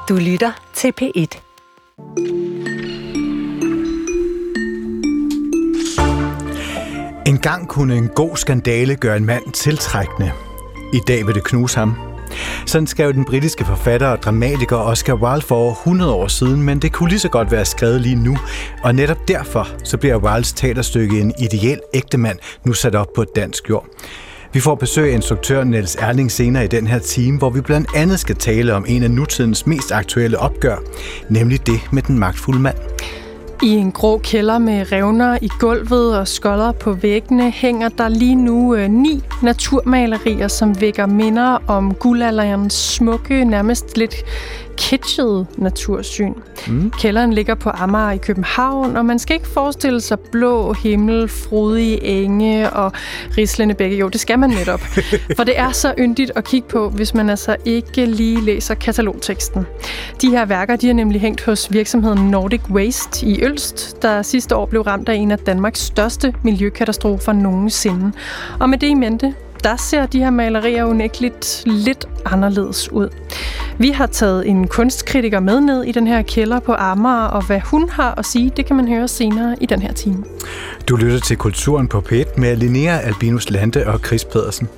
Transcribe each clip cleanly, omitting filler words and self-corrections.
Du lytter til P1. En gang kunne en god skandale gøre en mand tiltrækkende. I dag vil det knuse ham. Sådan skrev den britiske forfatter og dramatiker Oscar Wilde for over 100 år siden, men det kunne lige så godt være skrevet lige nu. Og netop derfor så bliver Wildes teaterstykke En ideel ægtemand nu sat op på dansk jord. Vi får besøg af instruktør Niels Erling senere i den her time, hvor vi blandt andet skal tale om en af nutidens mest aktuelle opgør, nemlig det med den magtfulde mand. I en grå kælder med revner i gulvet og skodder på væggene hænger der lige nu 9 naturmalerier, som vækker minder om guldalderens smukke, nærmest lidt kitschede natursyn. Kælderen ligger på Amager i København, og man skal ikke forestille sig blå himmel, frodige enge og rislende bække. Jo, det skal man netop. For det er så yndigt at kigge på, hvis man altså ikke lige læser katalogteksten. De her værker, de er nemlig hængt hos virksomheden Nordic Waste i Ølst, der sidste år blev ramt af en af Danmarks største miljøkatastrofer nogensinde. Og med det i mente, der ser de her malerier unægteligt lidt anderledes ud. Vi har taget en kunstkritiker med ned i den her kælder på Amager, og hvad hun har at sige, det kan man høre senere i den her time. Du lytter til Kulturen på P1 med Linnea Albinus Lande og Chris Pedersen.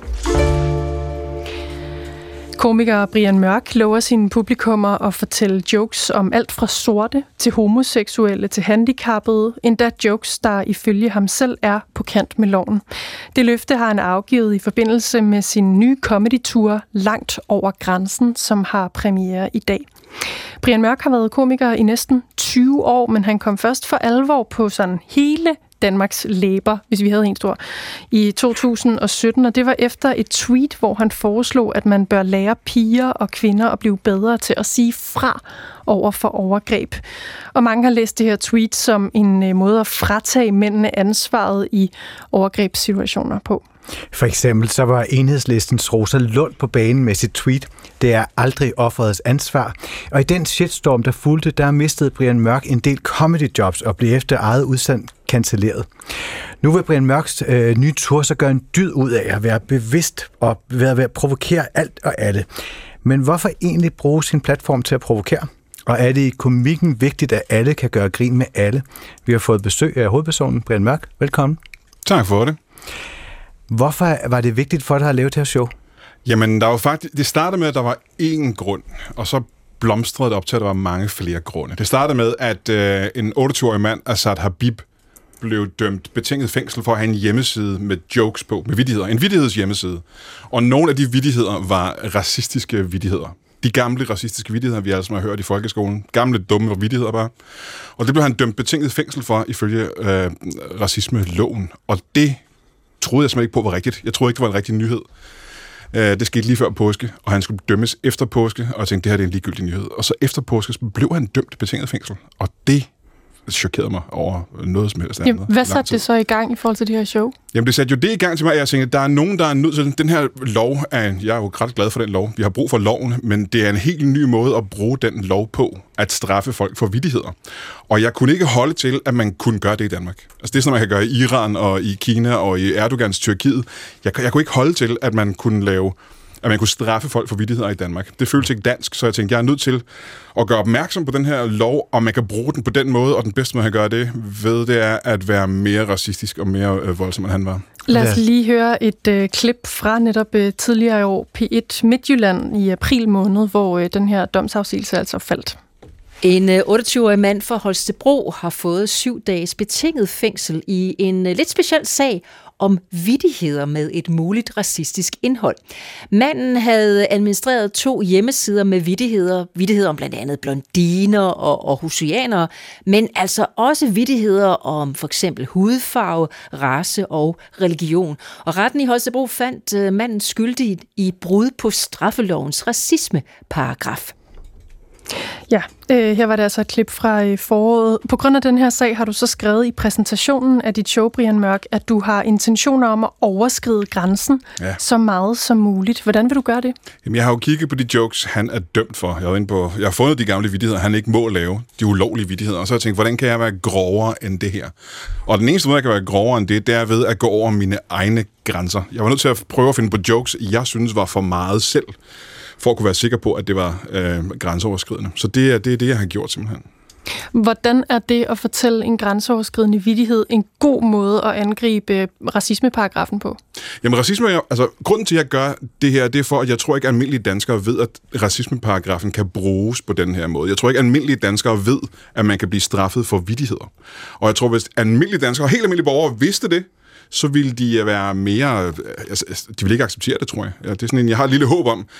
Komiker Brian Mørk lover sine publikummer at fortælle jokes om alt fra sorte til homoseksuelle til handicappede, endda jokes, der ifølge ham selv er på kant med loven. Det løfte har han afgivet i forbindelse med sin nye comedy-tour Langt over grænsen, som har premiere i dag. Brian Mørk har været komiker i næsten 20 år, men han kom først for alvor på sådan hele Danmarks læber, hvis vi havde en stor, i 2017, og det var efter et tweet, hvor han foreslog, at man bør lære piger og kvinder at blive bedre til at sige fra over for overgreb. Og mange har læst det her tweet som en måde at fratage mændene ansvaret i overgrebssituationer på. For eksempel så var Enhedslistens Rosa Lund på banen med sit tweet: "Det er aldrig offerets ansvar." Og i den shitstorm, der fulgte, der mistede Brian Mørk en del comedy jobs og blev efter eget udsendt cancelleret. Nu vil Brian Mørks nye tour så gøre en dyd ud af at være bevidst og ved at provokere alt og alle. Men hvorfor egentlig bruge sin platform til at provokere? Og er det i komikken vigtigt, at alle kan gøre grin med alle? Vi har fået besøg af hovedpersonen Brian Mørk. Velkommen. Tak for det. Hvorfor var det vigtigt for dig at lave det her show? Jamen, der var faktisk, det startede med, at der var én grund, og så blomstrede det op til, at der var mange flere grunde. Det startede med, at en 28-årig mand, Asad Habib, blev dømt betinget fængsel for at have en hjemmeside med jokes på, med vittigheder. En vittighedshjemmeside. Og nogle af de vittigheder var racistiske vittigheder. De gamle racistiske vittigheder, vi alle sammen har hørt i folkeskolen. Gamle, dumme vittigheder bare. Og det blev han dømt betinget fængsel for, ifølge racisme-loven. Og det troede jeg simpelthen ikke på var rigtigt. Jeg troede ikke, det var en rigtig nyhed. Det skete lige før påske, og han skulle dømmes efter påske, og jeg tænkte, det her er en ligegyldig nyhed. Og så efter påske blev han dømt betinget fængsel, og det chokerede mig over noget som helst andet. Jamen, hvad satte det så i gang i forhold til det her show? Jamen, det satte jo det i gang til mig, at jeg tænkte, der er nogen, der er nødt til den her lov. Jeg er jo ret glad for den lov. Vi har brug for loven, men det er en helt ny måde at bruge den lov på, at straffe folk for vittigheder. Og jeg kunne ikke holde til, at man kunne gøre det i Danmark. Altså, det er sådan, man kan gøre i Iran og i Kina og i Erdogans Tyrkiet. Jeg kunne ikke holde til, at man kunne straffe folk for vittigheder i Danmark. Det føltes ikke dansk, så jeg tænkte, jeg er nødt til at gøre opmærksom på den her lov, og man kan bruge den på den måde, og den bedste måde at gøre det ved, det er at være mere racistisk og mere voldsom, end han var. Lad os lige høre et klip fra netop tidligere i år, P1 Midtjylland i april måned, hvor den her domsafsigelse altså faldt. En 28-årig mand fra Holstebro har fået 7 dages betinget fængsel i en lidt speciel sag om vittigheder med et muligt racistisk indhold. Manden havde administreret 2 hjemmesider med vittigheder om blandt andet blondiner og aarhusianere, men altså også vittigheder om for eksempel hudfarve, race og religion. Og retten i Holstebro fandt manden skyldig i brud på straffelovens racismeparagraf. Ja, her var det altså et klip fra foråret. På grund af den her sag har du så skrevet i præsentationen af dit show, Brian Mørk, at du har intentioner om at overskride grænsen så meget som muligt. Hvordan vil du gøre det? Jamen, jeg har jo kigget på de jokes, han er dømt for. Jeg har fundet de gamle vittigheder, han ikke må lave, de ulovlige vittigheder. Og så har jeg tænkt, hvordan kan jeg være grovere end det her? Og den eneste måde, jeg kan være grovere end det er ved at gå over mine egne grænser. Jeg var nødt til at prøve at finde på jokes, jeg synes var for meget selv. for at kunne være sikker på, at det var grænseoverskridende. Så det er det, jeg har gjort simpelthen. Hvordan er det at fortælle en grænseoverskridende vittighed en god måde at angribe racismeparagrafen på? Jamen grunden til, at jeg gør det her, det er for, at jeg tror ikke, at almindelige danskere ved, at racismeparagrafen kan bruges på den her måde. Jeg tror ikke, at almindelige danskere ved, at man kan blive straffet for vittigheder. Og jeg tror, hvis almindelige danskere, helt almindelige borgere, vidste det, så ville de være mere... de ville ikke acceptere det, tror jeg. Ja, det er sådan jeg har et lille håb om,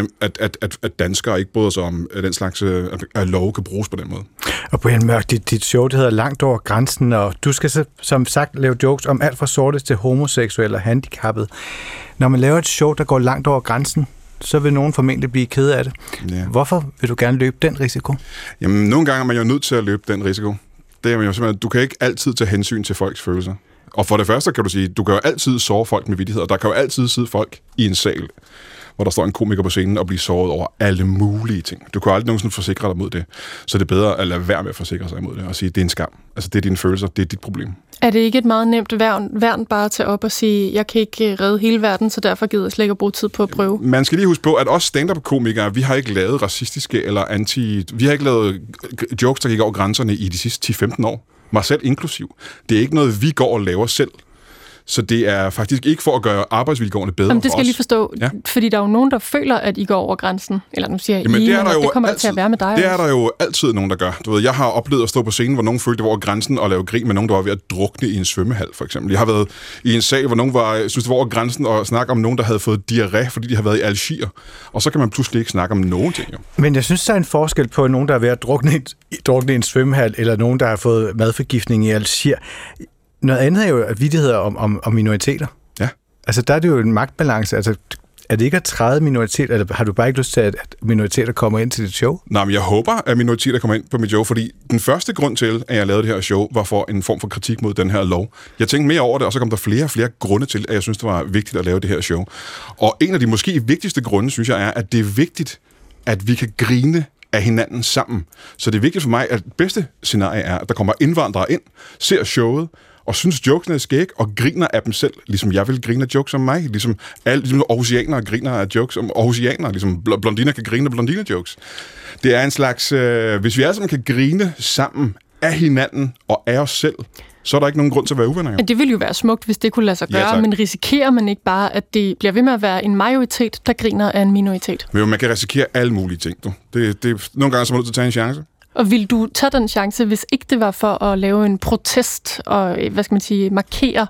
at danskere ikke bryder sig om, at den slags at lov kan bruges på den måde. Og Brian Mørk, dit show, det hedder Langt over grænsen, og du skal så, som sagt lave jokes om alt fra sorte til homoseksuelle og handicappede. Når man laver et show, der går langt over grænsen, så vil nogen formentlig blive ked af det. Ja. Hvorfor vil du gerne løbe den risiko? Jamen, nogle gange er man jo nødt til at løbe den risiko. Det er man jo simpelthen, du kan ikke altid tage hensyn til folks følelser. Og for det første kan du sige, du kan jo altid såre folk med vittigheder. Der kan jo altid sidde folk i en sal, hvor der står en komiker på scenen og blive såret over alle mulige ting. Du kan aldrig nogensinde forsikre dig mod det. Så det er bedre at lade være med at forsikre sig imod det og sige, det er en skam. Altså det er dine følelser, det er dit problem. Er det ikke et meget nemt værn bare at tage op og sige, jeg kan ikke redde hele verden, så derfor gider jeg slet ikke at bruge tid på at prøve? Man skal lige huske på, at os stand-up-komikere, vi har ikke lavet racistiske eller vi har ikke lavet jokes, der gik over grænserne i de sidste 10-15 år. Mig selv inklusiv. Det er ikke noget, vi går og laver selv. Så det er faktisk ikke for at gøre arbejdsvilkårene bedre for os. Det skal jeg lige forstå, fordi der er jo nogen, der føler, at I går over grænsen. Eller nu siger jeg, det kommer altid til at være med dig. Det er der jo altid nogen, der gør. Du ved, jeg har oplevet at stå på scenen, hvor nogen følte, det var over grænsen og lave grin med nogen, der var ved at drukne i en svømmehal, for eksempel. Jeg har været i en sag, hvor nogen synes, det var over grænsen og snakke om nogen, der havde fået diarré, fordi de har været i Algier. Og så kan man pludselig ikke snakke om nogen ting. Jo. Men jeg synes, der er en forskel på nogen, der er ved at drukne i en svømmehal, eller nogen, der har fået madforgiftning i Algier. Noget andet er jo vittigheder om minoriteter. Ja. Altså, der er det jo en magtbalance. Altså, er det ikke at træde minoriteter, eller har du bare ikke lyst til, at minoriteter kommer ind til dit show? Nej, men jeg håber, at minoriteter kommer ind på mit show, fordi den første grund til, at jeg lavede det her show, var for en form for kritik mod den her lov. Jeg tænkte mere over det, og så kom der flere og flere grunde til, at jeg synes, det var vigtigt at lave det her show. Og en af de måske vigtigste grunde, synes jeg, er, at det er vigtigt, at vi kan grine af hinanden sammen. Så det er vigtigt for mig, at det bedste scenarie er, at der kommer indvandrere ind, ser showet, og synes, jokesene er skæg, og griner af dem selv, ligesom jeg vil grine af jokes om mig, ligesom aarhusianere griner af jokes om aarhusianere, ligesom blondiner kan grine af blondiner-jokes. Det er en slags, hvis vi alle sammen kan grine sammen af hinanden og af os selv, så er der ikke nogen grund til at være uvenner. Det ville jo være smukt, hvis det kunne lade sig gøre, men risikerer man ikke bare, at det bliver ved med at være en majoritet, der griner af en minoritet? Men man kan risikere alle mulige ting. Nogle gange er man nødt til at tage en chance. Og vil du tage den chance, hvis ikke det var for at lave en protest og, markere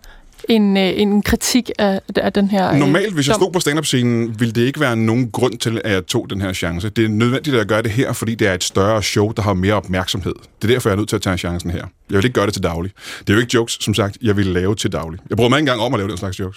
en kritik af den her Normalt, hvis jeg stod på stand-up-scenen, ville det ikke være nogen grund til, at jeg tog den her chance. Det er nødvendigt at gøre det her, fordi det er et større show, der har mere opmærksomhed. Det er derfor, jeg er nødt til at tage chancen her. Jeg vil ikke gøre det til daglig. Det er jo ikke jokes, som sagt, jeg vil lave til daglig. Jeg bryder mig ikke engang om at lave den slags jokes.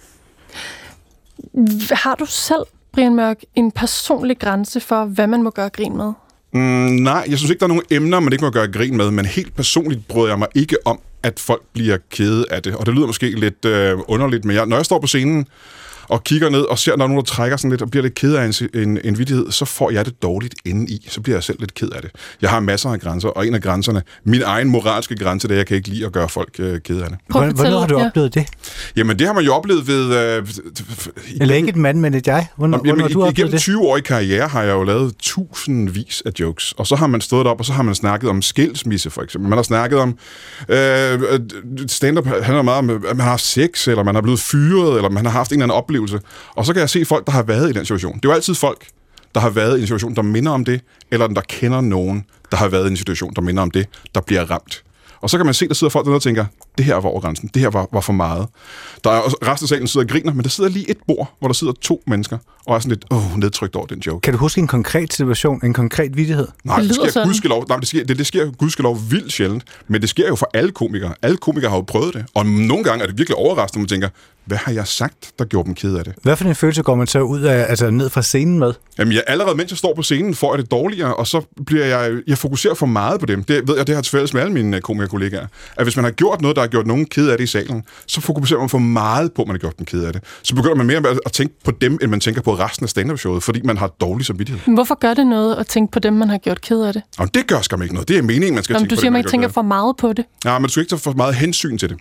Har du selv, Brian Mørk, en personlig grænse for, hvad man må gøre grin med? Nej, jeg synes ikke, der er nogen emner, man ikke må gøre grin med, men helt personligt bryder jeg mig ikke om, at folk bliver kede af det. Og det lyder måske lidt underligt, men når jeg står på scenen og kigger ned og ser, når nogen der trækker sådan lidt og bliver lidt ked af en vittighed, så får jeg det dårligt indeni. Så bliver jeg selv lidt ked af det. Jeg har masser af grænser, og en af grænserne, min egen moralske grænse, det er, jeg kan ikke lide at gøre folk kede af det. Hvornår har du oplevet det? Jamen, det har man jo oplevet ved... Eller ikke et mand, men et jeg? Hvornår har du oplevet det? Igennem 20 år i karriere har jeg jo lavet tusindvis af jokes, og så har man stået op, og så har man snakket om skilsmisse, for eksempel. Man har snakket om... stand-up handler meget om, at man har haft sex, eller man har blevet fyret, eller man har haft en eller anden oplevelse. Og så kan jeg se folk, der har været i den situation. Det er jo altid folk, der har været i en situation, der minder om det, eller der kender nogen, der har været i en situation, der minder om det, der bliver ramt. Og så kan man se, der sidder folk der og tænker, det her var over grænsen, det her var for meget. Der er også, resten af salen sidder og griner, men der sidder lige et bord, hvor der sidder 2 mennesker, og er sådan lidt nedtrykt over den joke. Kan du huske en konkret situation, en konkret vittighed? Nej, det sker gudskelov vildt sjældent, men det sker jo for alle komikere. Alle komikere har jo prøvet det, og nogle gange er det virkelig overraskende, man tænker, hvad har jeg sagt, der gjorde dem ked af det? Hvad for en følelse går man så ud af, altså ned fra scenen med? Jamen, allerede mens jeg står på scenen, får jeg det dårligere, og så bliver jeg fokuserer for meget på dem. Det ved jeg, det har til fælles med alle mine komikerkollegaer. At hvis man har gjort noget, der har gjort nogen ked af det i salen, så fokuserer man for meget på, at man har gjort dem ked af det. Så begynder man mere at tænke på dem, end man tænker på resten af stand-up-showet, fordi man har dårlig samvittighed. Hvorfor gør det noget at tænke på dem, man har gjort ked af det? Jamen, det gør skam ikke noget. Det er meningen, man skal tænke på. Du siger, man ikke tænker for meget på det. Ja, men du skal ikke tage for meget hensyn til det.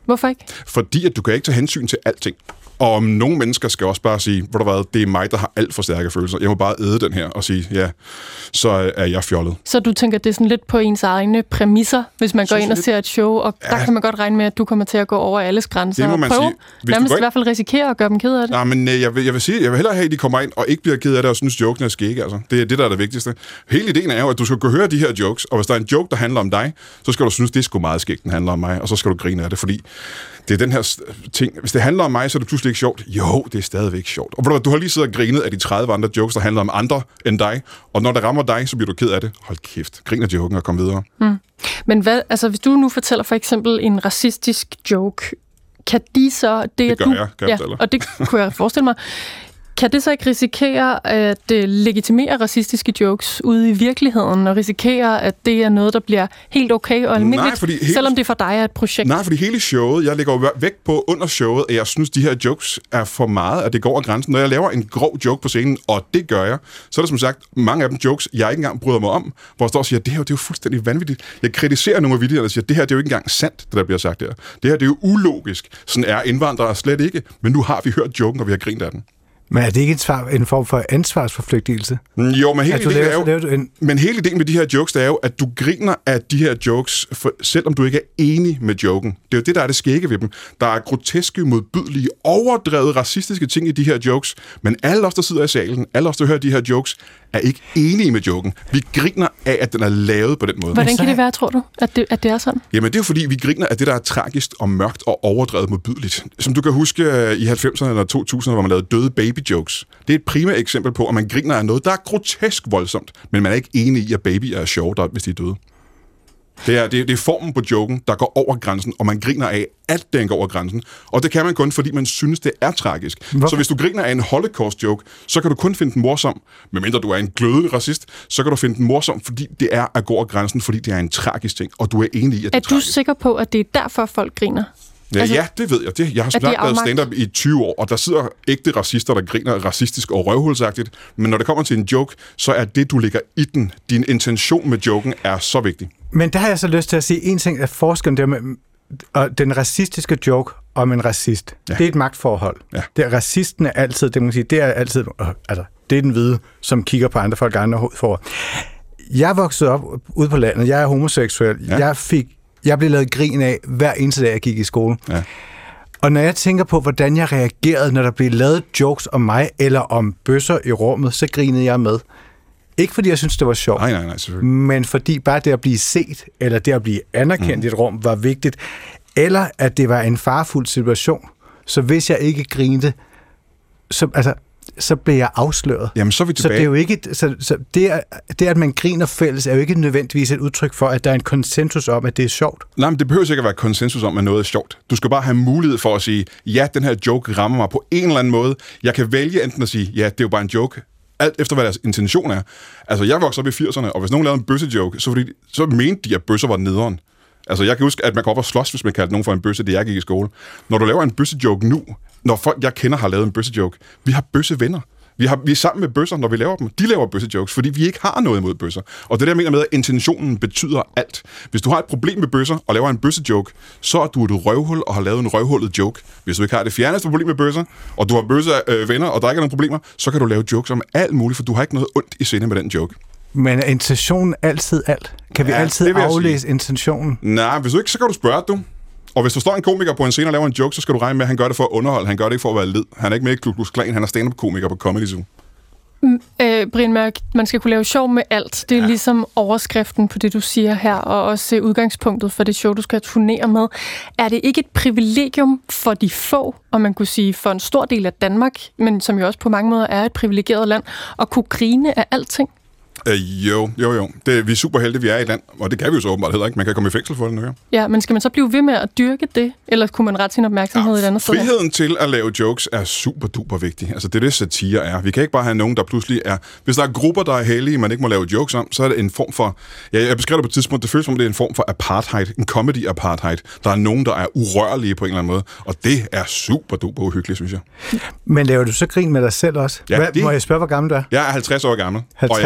Hvorfor ikke? Fordi at du kan ikke tage hensyn til alting. Og nogle mennesker skal også bare sige, hvor der hvad, det er mig, der har alt for stærke følelser. Jeg må bare æde den her og sige, ja, så er jeg fjollet. Så du tænker, det er sådan lidt på ens egne præmisser, hvis man går ind og ser et show, og der kan man godt regne med, at du kommer til at gå over alles grænser. Det må man sige. Nærmest i hvert fald risikere at gøre dem ked af det. Ja, men jeg vil sige, jeg vil hellere have, at de kommer ind og ikke bliver ked af det og synes, joken er skægge. Altså. Det er det, der er det vigtigste. Hele ideen er jo, at du skal kunne høre de her jokes, og hvis der er en joke, der handler om dig, så skal du synes, det er sgu meget skægt, den handler om mig, og så skal du grine af det, fordi det er den her ting. Hvis det handler om mig, så er det pludselig ikke sjovt. Jo, det er stadigvæk sjovt. Og du har lige siddet og grinet af de 30 andre jokes, der handler om andre end dig, og når det rammer dig, så bliver du ked af det. Hold kæft, grin af joken og kom videre. Men hvad, altså, hvis du nu fortæller for eksempel en racistisk joke, kan de så... Det gør jeg, og det kunne jeg forestille mig. Kan det så ikke risikere at legitimere racistiske jokes ude i virkeligheden, og risikere, at det er noget, der bliver helt okay og almindeligt, selvom det for dig er et projekt? Nej, fordi hele showet, jeg lægger jo vægt på under showet, at jeg synes, de her jokes er for meget, at det går over grænsen. Når jeg laver en grov joke på scenen, og det gør jeg, så er der som sagt mange af dem jokes, jeg ikke engang bryder mig om, hvor jeg står og siger, det her det er jo fuldstændig vanvittigt. Jeg kritiserer nogle af videoerne og siger, det her det er jo ikke engang sandt, det der bliver sagt der. Det her det er jo ulogisk. Sådan er indvandrere slet ikke, men nu har vi hørt joken, og vi har grint af den. Men er det ikke en form for ansvarsforflygtigelse? Jo, men hele ideen med de her jokes, det er jo, at du griner af de her jokes, selvom du ikke er enig med joken. Det er jo det, der er det skægge ved dem. Der er groteske, modbydelige, overdrevet racistiske ting i de her jokes, men alle os, der sidder i salen, alle os, der hører de her jokes, er ikke enige med joken. Vi griner af, at den er lavet på den måde. Hvordan kan det være, tror du, at det er sådan? Jamen, det er jo fordi, vi griner af det, der er tragisk og mørkt og overdrevet modbydeligt. Som du kan huske i 90'erne eller 2000'erne, hvor man lavede døde baby-jokes. Det er et primært eksempel på, at man griner af noget, der er grotesk voldsomt, men man er ikke enig i, at babyer er sjove, hvis de er døde. Det er formen på joken, der går over grænsen, og man griner af, at den går over grænsen. Og det kan man kun, fordi man synes, det er tragisk. Så hvis du griner af en holocaust-joke, så kan du kun finde den morsom. Medmindre du er en glødende racist, så kan du finde den morsom, fordi det er at gå over grænsen, fordi det er en tragisk ting, og du er enig i, at det er tragisk. Er du sikker på, at det er derfor, folk griner? Ja, det ved jeg. Jeg har snart været stand-up i 20 år, og der sidder ægte racister, der griner racistisk og røvhulsagtigt. Men når det kommer til en joke, så er det, du lægger i den, din intention med joken, er så vigtig. Men der har jeg så lyst til at sige en ting af forskellen der med den racistiske joke om en racist. Ja. Det er et magtforhold. Ja. Det er racisten er altid, det må man sige, det er altid, altså det er den hvide, som kigger på andre folk andre for. Jeg voksede op ude på landet. Jeg er homoseksuel. Ja. Jeg blev lavet grin af hver eneste dag, jeg gik i skole. Ja. Og når jeg tænker på, hvordan jeg reagerede, når der blev lavet jokes om mig, eller om bøsser i rummet, så grinede jeg med. Ikke fordi jeg synes det var sjovt, nej, men fordi bare det at blive set, eller det at blive anerkendt i et rum, var vigtigt. Eller at det var en farefuld situation. Så hvis jeg ikke grinte, så blev jeg afsløret. Jamen, så er vi tilbage. Så det er jo ikke, så det, at man griner fælles, er jo ikke nødvendigvis et udtryk for, at der er en konsensus om, at det er sjovt. Nej, men det behøver ikke at være konsensus om, at noget er sjovt. Du skal bare have mulighed for at sige, ja, den her joke rammer mig på en eller anden måde. Jeg kan vælge enten at sige, ja, det er jo bare en joke, alt efter hvad deres intention er. Altså, jeg voksede op i 80'erne, og hvis nogen lavede en bøsse-joke, så mente de, at bøsser var nederen. Altså, jeg kan huske, at man går op og slås, hvis man kaldte nogen for en bøsse, det jeg gik i skole. Når du laver en bøsse-joke nu, når folk, jeg kender, har lavet en bøsse-joke, vi har bøssevenner. Vi er sammen med bøsser, når vi laver dem. De laver bøsse-jokes, fordi vi ikke har noget imod bøsser. Og det der mener med, at intentionen betyder alt. Hvis du har et problem med bøsser og laver en bøsse-joke, så er du et røvhul og har lavet en røvhullet joke. Hvis du ikke har det fjerneste problem med bøsser, og du har bøsser-venner, og der ikke er nogen problemer, så kan du lave jokes om alt muligt, for du har ikke noget ondt i sinde med den joke. Men er intentionen altid alt? Kan vi altid aflæse intentionen? Nej, hvis du ikke, så kan du spørge, du. Og hvis du står en komiker på en scene og laver en joke, så skal du regne med, at han gør det for at underholde. Han gør det ikke for at være led. Han er ikke med i Ku Klux Klan, han er stand-up-komiker på Comedy Zoo. Brian Mørk, man skal kunne lave sjov med alt. Det er ligesom overskriften på det, du siger her, og også udgangspunktet for det show, du skal turnere med. Er det ikke et privilegium for de få, og man kunne sige for en stor del af Danmark, men som jo også på mange måder er et privilegeret land, at kunne grine af alting? Jo. Vi er super heldige, vi er i et land, og det kan vi jo så åbenbart heller ikke. Man kan komme i fængsel for det nu. Ja, men skal man så blive ved med at dyrke det, eller kunne man rette sin opmærksomhed et andet sted? Friheden til at lave jokes er super duper vigtig. Altså det er det, satire er. Vi kan ikke bare have nogen, der pludselig er... Hvis der er grupper, der er hellige, man ikke må lave jokes om, så er det en form for... Ja, jeg beskrev det på et tidspunkt, det føles som, det er en form for apartheid, en comedy-apartheid. Der er nogen, der er urørlige på en eller anden måde, og det er super duper uhyggeligt, synes jeg. Men laver du så grin med dig selv også? Ja, må jeg spørge, hvor gammel du er? Jeg er 50 år gammel. 50 hvid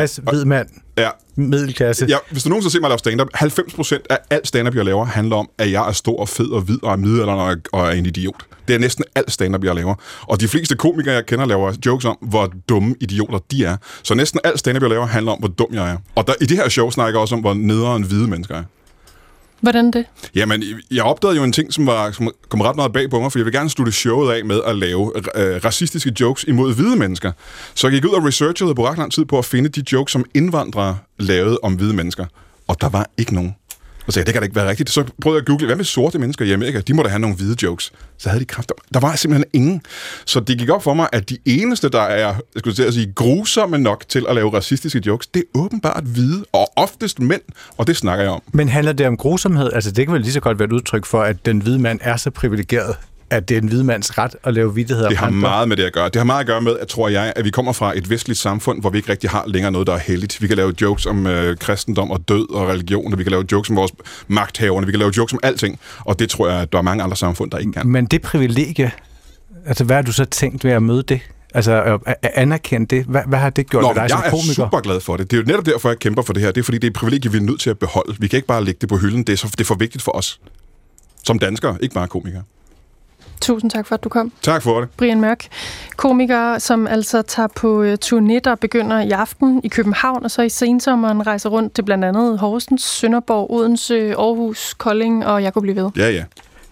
hvid mand. Ja. Middelklasse. Ja, hvis du nogensinde ser mig lave stand-up, 90% af alt stand-up, jeg laver, handler om, at jeg er stor og fed og hvid og er middelalderen og er en idiot. Det er næsten alt stand-up, jeg laver. Og de fleste komikere, jeg kender, laver jokes om, hvor dumme idioter de er. Så næsten alt stand-up, jeg laver, handler om, hvor dum jeg er. Og i det her show snakker jeg også om, hvor nederen hvide mennesker er. Hvordan det? Jamen, jeg opdagede jo en ting, som kom ret meget bag på mig, for jeg vil gerne slutte showet af med at lave racistiske jokes imod hvide mennesker. Så jeg gik ud og researchede på ret lang tid på at finde de jokes, som indvandrere lavede om hvide mennesker. Og der var ikke nogen. Og så sagde jeg, det kan da ikke være rigtigt. Så prøvede jeg at google, hvad med sorte mennesker i Amerika? De må da have nogle hvide jokes. Så havde de kræfter. Der var simpelthen ingen. Så det gik op for mig, at de eneste, der er, jeg skulle til at sige, grusomme nok til at lave racistiske jokes, det er åbenbart hvide, og oftest mænd, og det snakker jeg om. Men handler det om grusomhed? Altså, det kan vel lige så godt være et udtryk for, at den hvide mand er så privilegeret, at det er en hvid mands ret at lave vittigheder. Det har meget med det at gøre. Det har meget at gøre med, at vi kommer fra et vestligt samfund, hvor vi ikke rigtig har længere noget, der er helligt. Vi kan lave jokes om kristendom og død og religion, og vi kan lave jokes om vores magthaverne, vi kan lave jokes om alting, og det tror jeg, at der er mange andre samfund, der ikke kan. Men det privilegie, altså hvad har du så tænkt ved at møde det? Altså anerkende det? Hvad har det gjort ved dig som komiker? Jeg er super glad for det. Det er jo netop derfor, jeg kæmper for det her. Det er fordi, det er et privilegie, vi er nødt til at beholde. Vi kan ikke bare lægge det på hylden. Det er for vigtigt for os. Som danskere, ikke bare komikere. Tusind tak for, at du kom. Tak for det. Brian Mørk, komiker, som altså tager på turné, der begynder i aften i København, og så i sensommeren rejser rundt til blandt andet Horsens, Sønderborg, Odense, Aarhus, Kolding, og jeg kunne blive ved. Ja.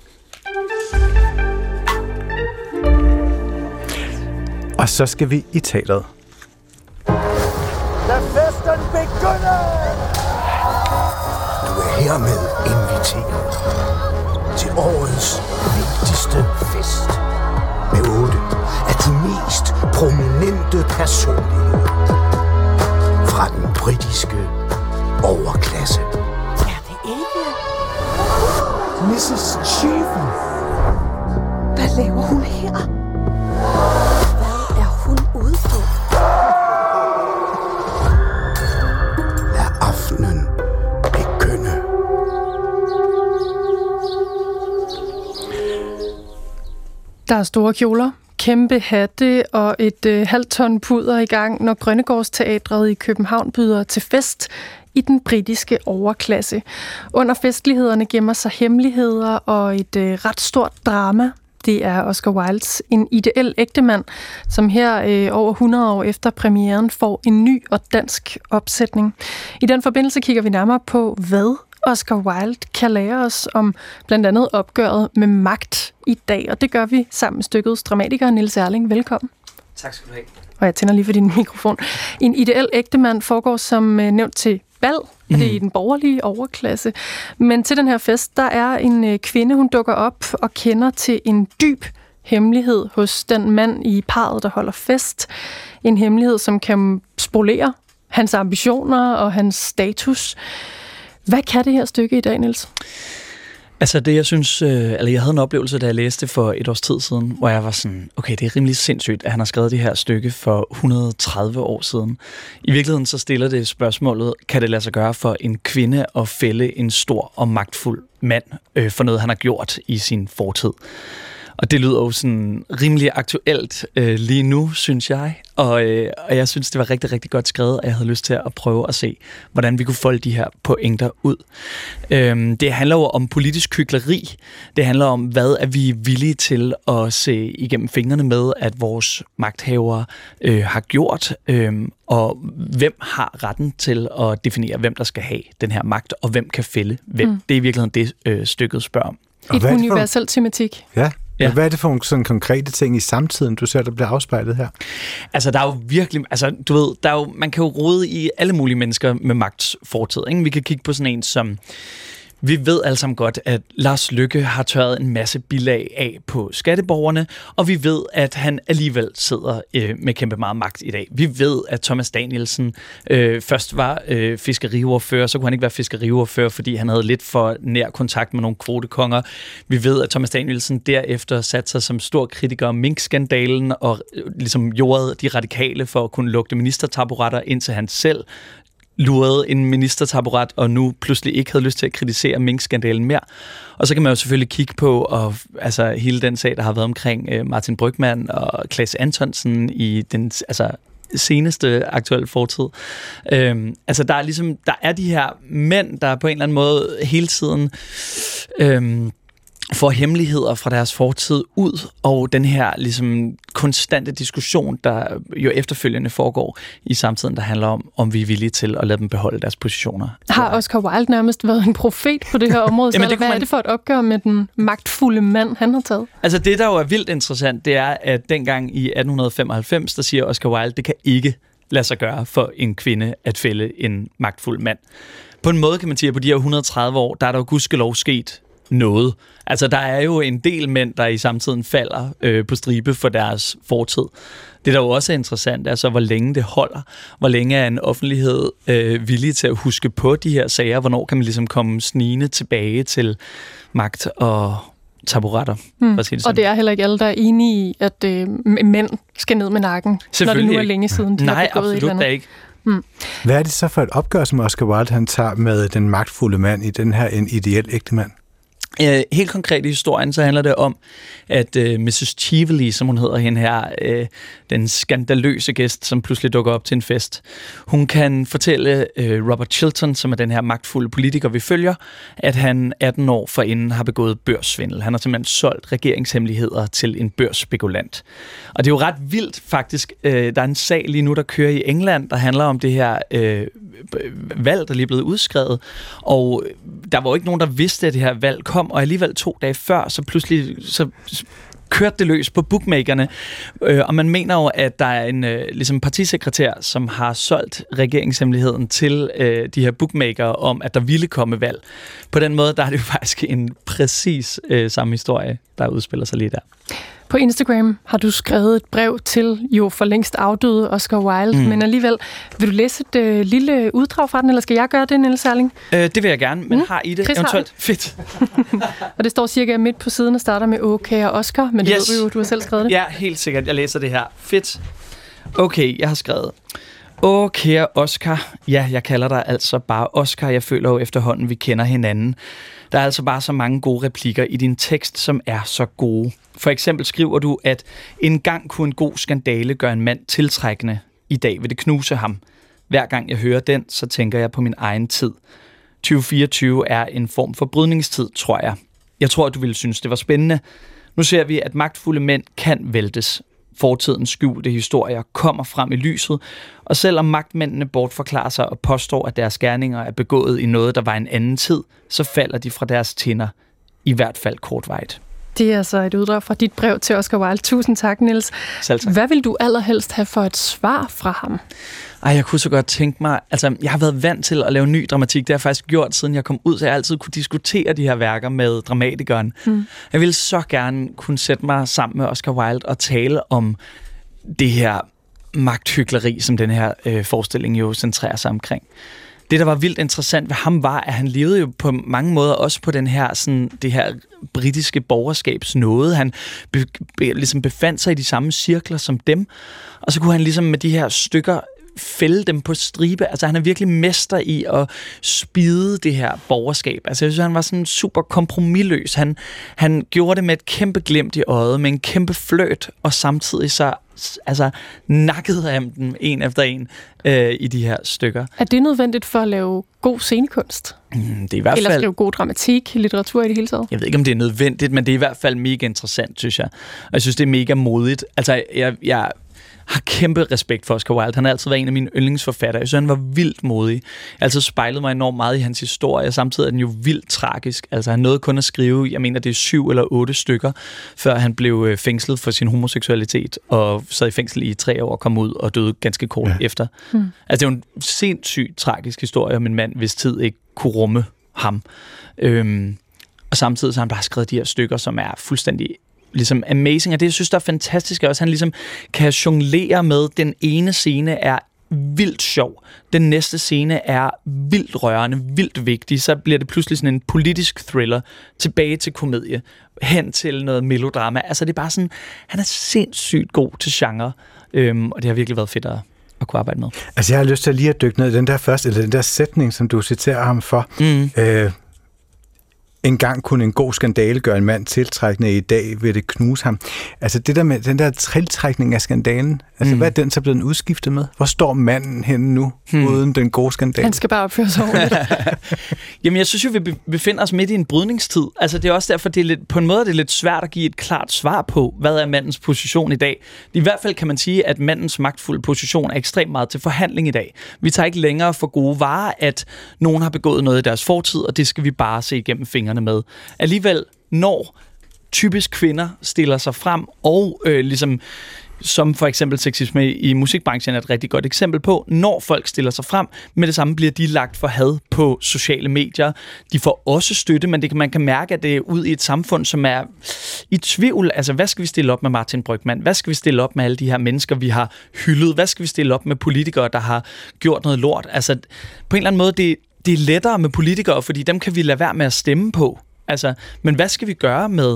Og så skal vi i teateret. Lad festen begynde! Du er hermed inviteret til årets vigtigste fest med 8 af de mest prominente personligheder fra den britiske overklasse. Er det ikke? Mrs. Cheven. Hvad laver hun her? Hvad er hun ude på? Lad aftenen begynde. Der er store kjoler, kæmpe hatte og et halvt ton puder i gang, når Grønnegårdsteatret i København byder til fest i den britiske overklasse. Under festlighederne gemmer sig hemmeligheder og et ret stort drama. Det er Oscar Wildes En ideel ægtemand, som her over 100 år efter premieren får en ny og dansk opsætning. I den forbindelse kigger vi nærmere på, hvad Oscar Wilde kan lære os om blandt andet opgøret med magt i dag, og det gør vi sammen med stykkets dramatiker Niels Erling. Velkommen. Tak skal du have. Og jeg tænder lige for din mikrofon. En ideel ægtemand foregår som nævnt til bal, og det er i den borgerlige overklasse. Men til den her fest, der er en kvinde, hun dukker op og kender til en dyb hemmelighed hos den mand i parret, der holder fest. En hemmelighed, som kan spolere hans ambitioner og hans status. Hvad kan det her stykke i dag, Niels? Altså det, jeg synes, jeg havde en oplevelse, da jeg læste for et års tid siden, hvor jeg var sådan, okay, det er rimelig sindssygt, at han har skrevet det her stykke for 130 år siden. I virkeligheden så stiller det spørgsmålet, kan det lade sig gøre for en kvinde at fælde en stor og magtfuld mand for noget, han har gjort i sin fortid? Og det lyder jo sådan rimelig aktuelt lige nu, synes jeg. Og jeg synes, det var rigtig, rigtig godt skrevet, og jeg havde lyst til at prøve at se, hvordan vi kunne folde de her pointer ud. Det handler jo om politisk hykleri. Det handler om, hvad er vi villige til at se igennem fingrene med, at vores magthavere har gjort, og hvem har retten til at definere, hvem der skal have den her magt, og hvem kan fælde hvem. Det er i virkeligheden det, stykket spørger om. Et universel tematik. Ja. Hvad er det for sådan konkrete ting i samtiden, du ser, der bliver afspejlet her? Altså, der er jo virkelig... Altså, du ved, der er jo, man kan jo rode i alle mulige mennesker med magtfortid, ikke? Vi kan kigge på sådan en som... Vi ved alle sammen godt, at Lars Løkke har tørret en masse bilag af på skatteborgerne, og vi ved, at han alligevel sidder med kæmpe meget magt i dag. Vi ved, at Thomas Danielsen først var fiskeriordfører, så kunne han ikke være fiskeriordfører, fordi han havde lidt for nær kontakt med nogle kvotekonger. Vi ved, at Thomas Danielsen derefter satte sig som stor kritiker af minkskandalen og ligesom jordede de radikale for at kunne lugte ministertaburetter, indtil han selv lurede en ministertaburet, og nu pludselig ikke havde lyst til at kritisere minkskandalen mere. Og så kan man jo selvfølgelig kigge på hele den sag, der har været omkring Martin Brygmann og Claes Antonsen i den seneste aktuelle fortid. Altså, der er de her mænd, der på en eller anden måde hele tiden får hemmeligheder fra deres fortid ud, og den her ligesom konstante diskussion, der jo efterfølgende foregår i samtiden, der handler om vi er villige til at lade dem beholde deres positioner. Har Oscar Wilde nærmest været en profet på det her område? Jamen, hvad er det for et opgør med den magtfulde mand, han har taget? Altså det, der jo er vildt interessant, det er, at dengang i 1895, der siger Oscar Wilde, det kan ikke lade sig gøre for en kvinde at fælde en magtfuld mand. På en måde kan man sige, at på de her 130 år, der er der jo gudskelov sket noget. Altså, der er jo en del mænd, der i samtiden falder på stribe for deres fortid. Det, der jo også er interessant, er så, hvor længe det holder. Hvor længe er en offentlighed villig til at huske på de her sager? Hvornår kan man ligesom komme snigende tilbage til magt og taburetter? Og det er heller ikke alle, der er enige i, at mænd skal ned med nakken, når det nu er længe siden, de har begået et eller andet. Ikke. Hvad er det så for et opgør, som Oscar Wilde han tager med den magtfulde mand i den her en ideel ægtemand? Helt konkret i historien, så handler det om, at Mrs. Cheveley, som hun hedder hende her, den skandaløse gæst, som pludselig dukker op til en fest, hun kan fortælle Robert Chilton, som er den her magtfulde politiker, vi følger, at han 18 år forinden har begået børssvindel. Han har simpelthen solgt regeringshemmeligheder til en børsspekulant. Og det er jo ret vildt faktisk. Der er en sag lige nu, der kører i England, der handler om det her valg, der lige er blevet udskrevet. Og der var jo ikke nogen, der vidste, at det her valg kom, og alligevel 2 dage før, så pludselig så kørte det løs på bookmakerne. Og man mener jo, at der er en ligesom partisekretær, som har solgt regeringshemmeligheden til de her bookmakere om, at der ville komme valg. På den måde, der er det jo faktisk en præcis samme historie, der udspiller sig lige der. På Instagram har du skrevet et brev til jo for længst afdøde Oscar Wilde, men alligevel, vil du læse et lille uddrag fra den, eller skal jeg gøre det, Niels Erling? Det vil jeg gerne, men har I det Chris eventuelt? Fedt. Og det står cirka midt på siden og starter med okay og Oscar, men det ved du jo, du har selv skrevet det. Ja, helt sikkert. Jeg læser det her. Fedt. Okay, jeg har skrevet. Åh, kære Oscar. Ja, jeg kalder dig altså bare Oscar. Jeg føler jo efterhånden, vi kender hinanden. Der er altså bare så mange gode replikker i din tekst, som er så gode. For eksempel skriver du, at en gang kunne en god skandale gøre en mand tiltrækkende. I dag vil det knuse ham. Hver gang jeg hører den, så tænker jeg på min egen tid. 2024 er en form for brydningstid, tror jeg. Jeg tror, at du ville synes, det var spændende. Nu ser vi, at magtfulde mænd kan væltes. Fortidens skjulte historier kommer frem i lyset, og selvom magtmændene bortforklarer sig og påstår, at deres gerninger er begået i noget, der var en anden tid, så falder de fra deres tinder, i hvert fald kortvarigt. Det er altså et uddrag fra dit brev til Oscar Wilde. Tusind tak, Niels. Selv tak. Hvad vil du allerhelst have for et svar fra ham? Jeg kunne så godt tænke mig, altså jeg har været vant til at lave ny dramatik, det har jeg faktisk gjort, siden jeg kom ud, så jeg altid kunne diskutere de her værker med dramatikeren. Jeg ville så gerne kunne sætte mig sammen med Oscar Wilde og tale om det her magthykleri, som den her forestilling jo centrerer sig omkring. Det, der var vildt interessant ved ham, var, at han levede jo på mange måder også på den her, sådan, det her britiske borgerskabs nåde. Han ligesom befandt sig i de samme cirkler som dem, og så kunne han ligesom med de her stykker fælde dem på stribe. Altså han er virkelig mester i at spide det her borgerskab. Altså jeg synes, han var sådan super kompromisløs. Han gjorde det med et kæmpe glimt i øjet, med en kæmpe fløt, og samtidig så nakkede han dem en efter en i de her stykker. Er det nødvendigt for at lave god scenekunst? Det er i hvert fald... Eller skrive god dramatik, litteratur i det hele taget? Jeg ved ikke, om det er nødvendigt, men det er i hvert fald mega interessant, synes jeg. Og jeg synes, det er mega modigt. Altså, jeg har kæmpe respekt for Oscar Wilde. Han har altid været en af mine yndlingsforfattere. Jeg synes, han var vildt modig. Jeg har altid spejlet mig enormt meget i hans historie. Samtidig er den jo vildt tragisk. Altså, han nåede kun at skrive, jeg mener, det er 7 eller 8 stykker, før han blev fængslet for sin homoseksualitet, og sad i fængsel i 3 år og kom ud og døde ganske kort efter. Altså, det er jo en sindssygt tragisk historie om en mand, hvis tid ikke kunne rumme ham. Og samtidig så har han bare skrevet de her stykker, som er fuldstændig ligesom amazing, og det, jeg synes, der er fantastisk, er også, at han ligesom kan jonglere med, den ene scene er vildt sjov, den næste scene er vildt rørende, vildt vigtig, så bliver det pludselig sådan en politisk thriller, tilbage til komedie, hen til noget melodrama. Altså, det er bare sådan, han er sindssygt god til genre, og det har virkelig været fedt at kunne arbejde med. Altså, jeg har lyst til lige at dykke ned i den der sætning, som du citerer ham for. En gang kunne en god skandale gøre en mand tiltrækkende, i dag vil det knuse ham. Altså det der med den der tiltrækning af skandalen, altså hvad er den så blevet udskiftet med? Hvor står manden henne nu, uden den gode skandale? Han skal bare opføre sig ordentligt. Jamen, jeg synes jo, vi befinder os midt i en brydningstid. Altså, det er også derfor, på en måde er det lidt svært at give et klart svar på, hvad er mandens position i dag. I hvert fald kan man sige, at mandens magtfulde position er ekstremt meget til forhandling i dag. Vi tager ikke længere for gode varer, at nogen har begået noget i deres fortid, og det skal vi bare se igennem fingrene med. Alligevel, når typisk kvinder stiller sig frem og ligesom som for eksempel sexisme i musikbranchen er et rigtig godt eksempel på. Når folk stiller sig frem, med det samme bliver de lagt for had på sociale medier. De får også støtte, men man kan mærke, at det er ud i et samfund, som er i tvivl. Altså, hvad skal vi stille op med Martin Brygmann? Hvad skal vi stille op med alle de her mennesker, vi har hyldet? Hvad skal vi stille op med politikere, der har gjort noget lort? Altså, på en eller anden måde, det er lettere med politikere, fordi dem kan vi lade være med at stemme på. Altså, men hvad skal vi gøre med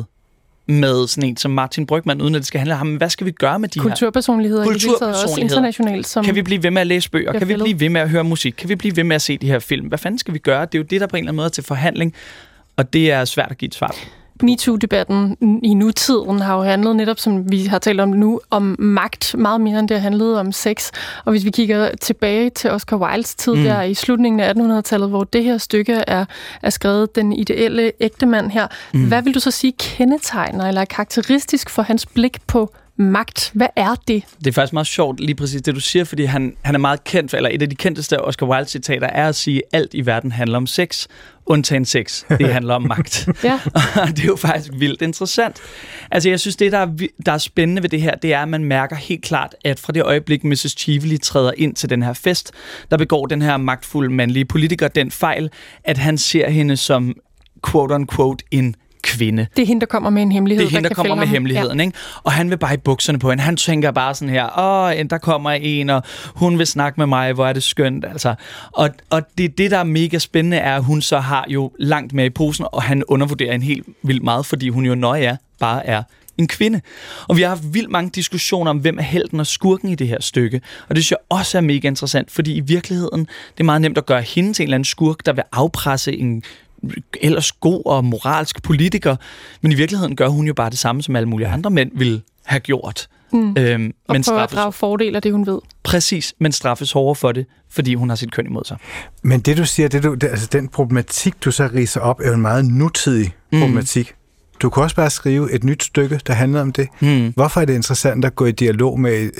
sådan en som Martin Brygmann, uden at det skal handle om ham? Hvad skal vi gøre med de kulturpersonligheder? Kulturpersonligheder. Også internationalt. Som kan vi blive ved med at læse bøger? Kan vi blive ved med at høre musik? Kan vi blive ved med at se de her film? Hvad fanden skal vi gøre? Det er jo det, der på en eller anden måde er til forhandling, og det er svært at give et svar på. MeToo-debatten i nutiden har jo handlet netop, som vi har talt om nu, om magt meget mere, end det har handlet om sex. Og hvis vi kigger tilbage til Oscar Wildes tid der i slutningen af 1800-tallet, hvor det her stykke er skrevet den ideelle ægtemand her, hvad vil du så sige kendetegner eller er karakteristisk for hans blik på magt? Hvad er det? Det er faktisk meget sjovt, lige præcis det, du siger, fordi han er meget kendt, eller et af de kendteste Oscar Wilde-citater er at sige, at alt i verden handler om sex, undtagen sex. Det handler om magt. Ja. Og det er jo faktisk vildt interessant. Altså, jeg synes, det, der er spændende ved det her, det er, at man mærker helt klart, at fra det øjeblik, Mrs. Cheveley træder ind til den her fest, der begår den her magtfulde mandlige politiker den fejl, at han ser hende som quote-unquote en kvinde. Det er hende, der kommer med en hemmelighed. Det er hende, der kommer med hemmeligheden, ikke? Og han vil bare i bukserne på hende. Han tænker bare sådan her, der kommer en, og hun vil snakke med mig, hvor er det skønt, altså. Og det, der er mega spændende, er, at hun så har jo langt mere i posen, og han undervurderer en helt vildt meget, fordi hun jo bare er en kvinde. Og vi har haft vildt mange diskussioner om, hvem er helten og skurken i det her stykke. Og det synes jeg også er mega interessant, fordi i virkeligheden, det er meget nemt at gøre hende til en eller anden skurk, der vil afpresse en ellers god og moralsk politiker, men i virkeligheden gør hun jo bare det samme, som alle mulige andre mænd ville have gjort. Og prøver at drage fordel af det, hun ved. Præcis, men straffes hårdere for det, fordi hun har sit køn imod sig. Men det, du siger, altså den problematik, du så ridser op, er jo en meget nutidig problematik. Du kan også bare skrive et nyt stykke, der handler om det. Hvorfor er det interessant at gå i dialog med et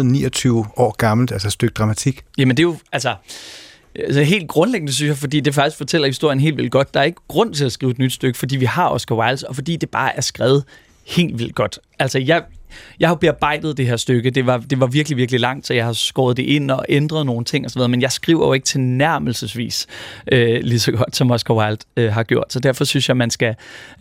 129 år gammelt stykke dramatik? Jamen det er jo, altså helt grundlæggende, synes jeg, fordi det faktisk fortæller historien helt vildt godt. Der er ikke grund til at skrive et nyt stykke, fordi vi har Oscar Wilde, og fordi det bare er skrevet helt vildt godt. Altså, jeg har bearbejdet det her stykke. Det var virkelig, virkelig langt, så jeg har skåret det ind og ændret nogle ting og så videre, men jeg skriver jo ikke tilnærmelsesvis lige så godt, som Oscar Wilde har gjort. Så derfor synes jeg, man skal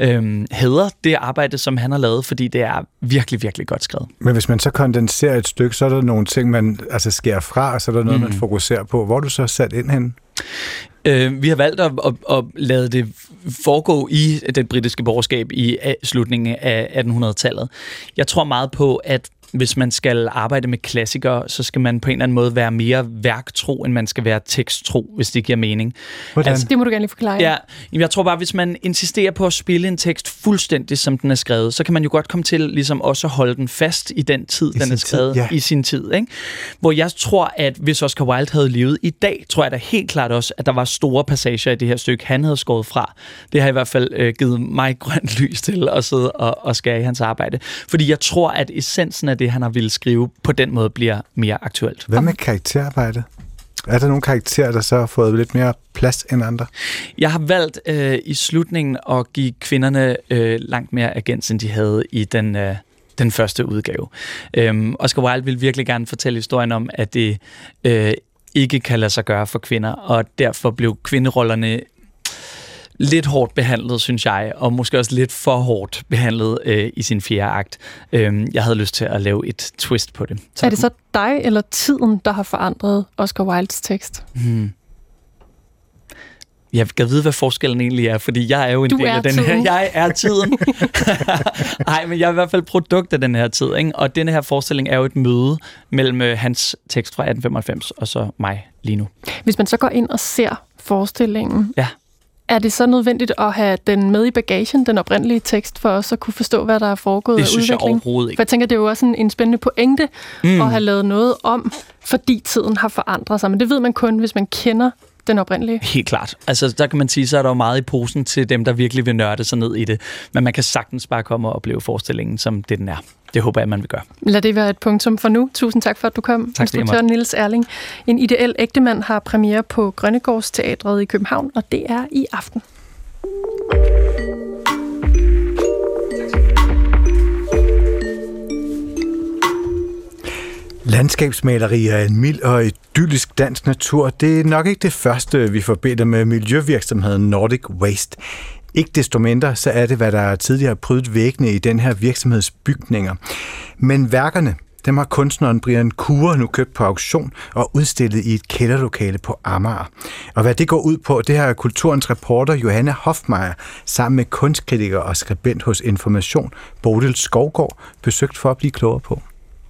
hædre det arbejde, som han har lavet, fordi det er virkelig, virkelig godt skrevet. Men hvis man så kondenserer et stykke, så er der nogle ting, man skærer fra, og så er der noget, man fokuserer på. Hvor er du så sat ind hen? Vi har valgt at lade det foregå i det britiske borgerskab i slutningen af 1800-tallet. Jeg tror meget på, at hvis man skal arbejde med klassikere, så skal man på en eller anden måde være mere værktro, end man skal være teksttro, hvis det giver mening. Hvordan? Altså, det må du gerne lige forklare. Ja, jeg tror bare, hvis man insisterer på at spille en tekst fuldstændig, som den er skrevet, så kan man jo godt komme til ligesom også at holde den fast i den tid, den er skrevet i sin tid. Ikke? Hvor jeg tror, at hvis Oscar Wilde havde levet i dag, tror jeg da helt klart også, at der var store passager i det her stykke, han havde skåret fra. Det har i hvert fald givet mig grønt lys til at sidde og skære i hans arbejde. Fordi jeg tror, at essensen af det, han har ville skrive, på den måde bliver mere aktuelt. Hvad med karakterarbejde? Er der nogle karakterer, der så har fået lidt mere plads end andre? Jeg har valgt i slutningen at give kvinderne langt mere agens, end de havde i den første udgave. Oscar Wilde vil virkelig gerne fortælle historien om, at det ikke kan lade sig gøre for kvinder, og derfor blev kvinderollerne lidt hårdt behandlet, synes jeg, og måske også lidt for hårdt behandlet i sin fjerde akt. Jeg havde lyst til at lave et twist på det. Er det så dig eller tiden, der har forandret Oscar Wildes tekst? Jeg kan vide, hvad forskellen egentlig er, fordi jeg er jo en del af den her. Jeg er tiden. Nej, men jeg er i hvert fald produkt af den her tid, ikke? Og den her forestilling er jo et møde mellem hans tekst fra 1895 og så mig lige nu. Hvis man så går ind og ser forestillingen, Er det så nødvendigt at have den med i bagagen, den oprindelige tekst, for os at kunne forstå, hvad der er foregået af udvikling? Det synes jeg overhovedet ikke. For jeg tænker, det er jo også en spændende pointe at have lavet noget om, fordi tiden har forandret sig. Men det ved man kun, hvis man kender den oprindelige. Helt klart. Altså, der kan man sige, så er der jo meget i posen til dem, der virkelig vil nørde sig ned i det. Men man kan sagtens bare komme og opleve forestillingen, som det den er. Det håber jeg, man vil gøre. Lad det være et punktum for nu. Tusind tak for, at du kom. Tak, instruktør Niels Erling. En ideel ægtemand har premiere på Grønnegårdsteatret i København, og det er i aften. Landskabsmalerier er en mild og idyllisk dansk natur. Det er nok ikke det første, vi forbinder med miljøvirksomheden Nordic Waste. Ikke desto mindre, så er det, hvad der tidligere har prydet væggene i den her virksomheds bygninger. Men værkerne, dem har kunstneren Brian Kure nu købt på auktion og udstillet i et kælderlokale på Amager. Og hvad det går ud på, det har kulturens reporter Johanna Hofmeier sammen med kunstkritiker og skribent hos Information, Bodil Skovgaard, besøgt for at blive klogere på.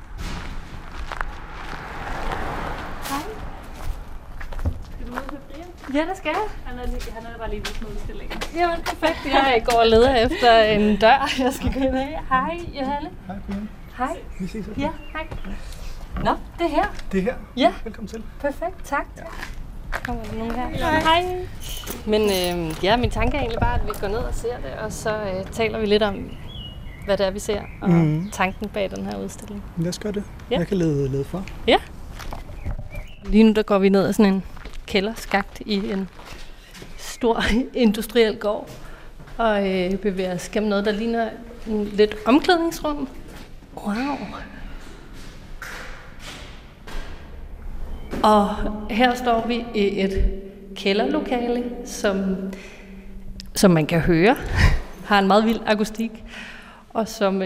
Ja, det skal jeg. Han er bare lige ved udstillingen. Jamen, perfekt. Jeg går og leder efter en dør, jeg skal gå ind af. Hej, Johanne. Hej, Brian. Hej. Vi ses her. Ja, hej. Nå, det er her. Det er her. Ja. Velkommen til. Perfekt, tak. Ja. Kommer der nogen her? Hej. Men min tanke er egentlig bare, at vi går ned og ser det, og så taler vi lidt om, hvad det er, vi ser, og tanken bag den her udstilling. Lad os gøre det. Ja. Jeg kan lede for. Ja. Lige nu der går vi ned ad sådan en kælderskakt i en stor industriel gård og bevæger os gennem noget, der ligner lidt omklædningsrum. Wow. Og her står vi i et kælderlokale, som man kan høre, har en meget vild akustik, og som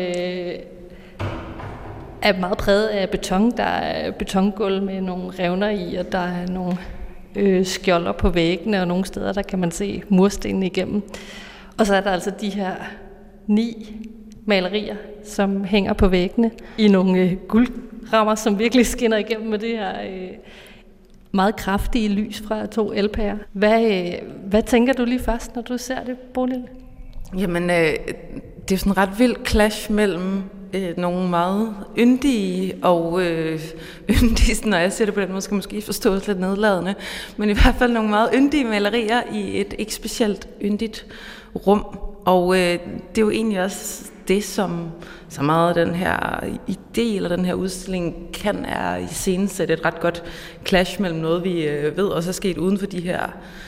er meget præget af beton. Der er betongulv med nogle revner i, og der er nogle skjolder på væggene, og nogle steder, der kan man se murstenene igennem. Og så er der altså de her 9 malerier, som hænger på væggene i nogle guldrammer, som virkelig skinner igennem med det her meget kraftige lys fra 2 LP'er. Hvad tænker du lige først, når du ser det, Bodil? Jamen, det er sådan en ret vild clash mellem nogle meget yndige og yndige, når jeg ser det på den måde, skal måske forstås lidt nedladende, men i hvert fald nogle meget yndige malerier i et ikke specielt yndigt rum. Og det er jo egentlig også det, som så meget af den her idé eller den her udstilling kan, er i scenesætte et ret godt clash mellem noget, vi ved også er sket uden for de her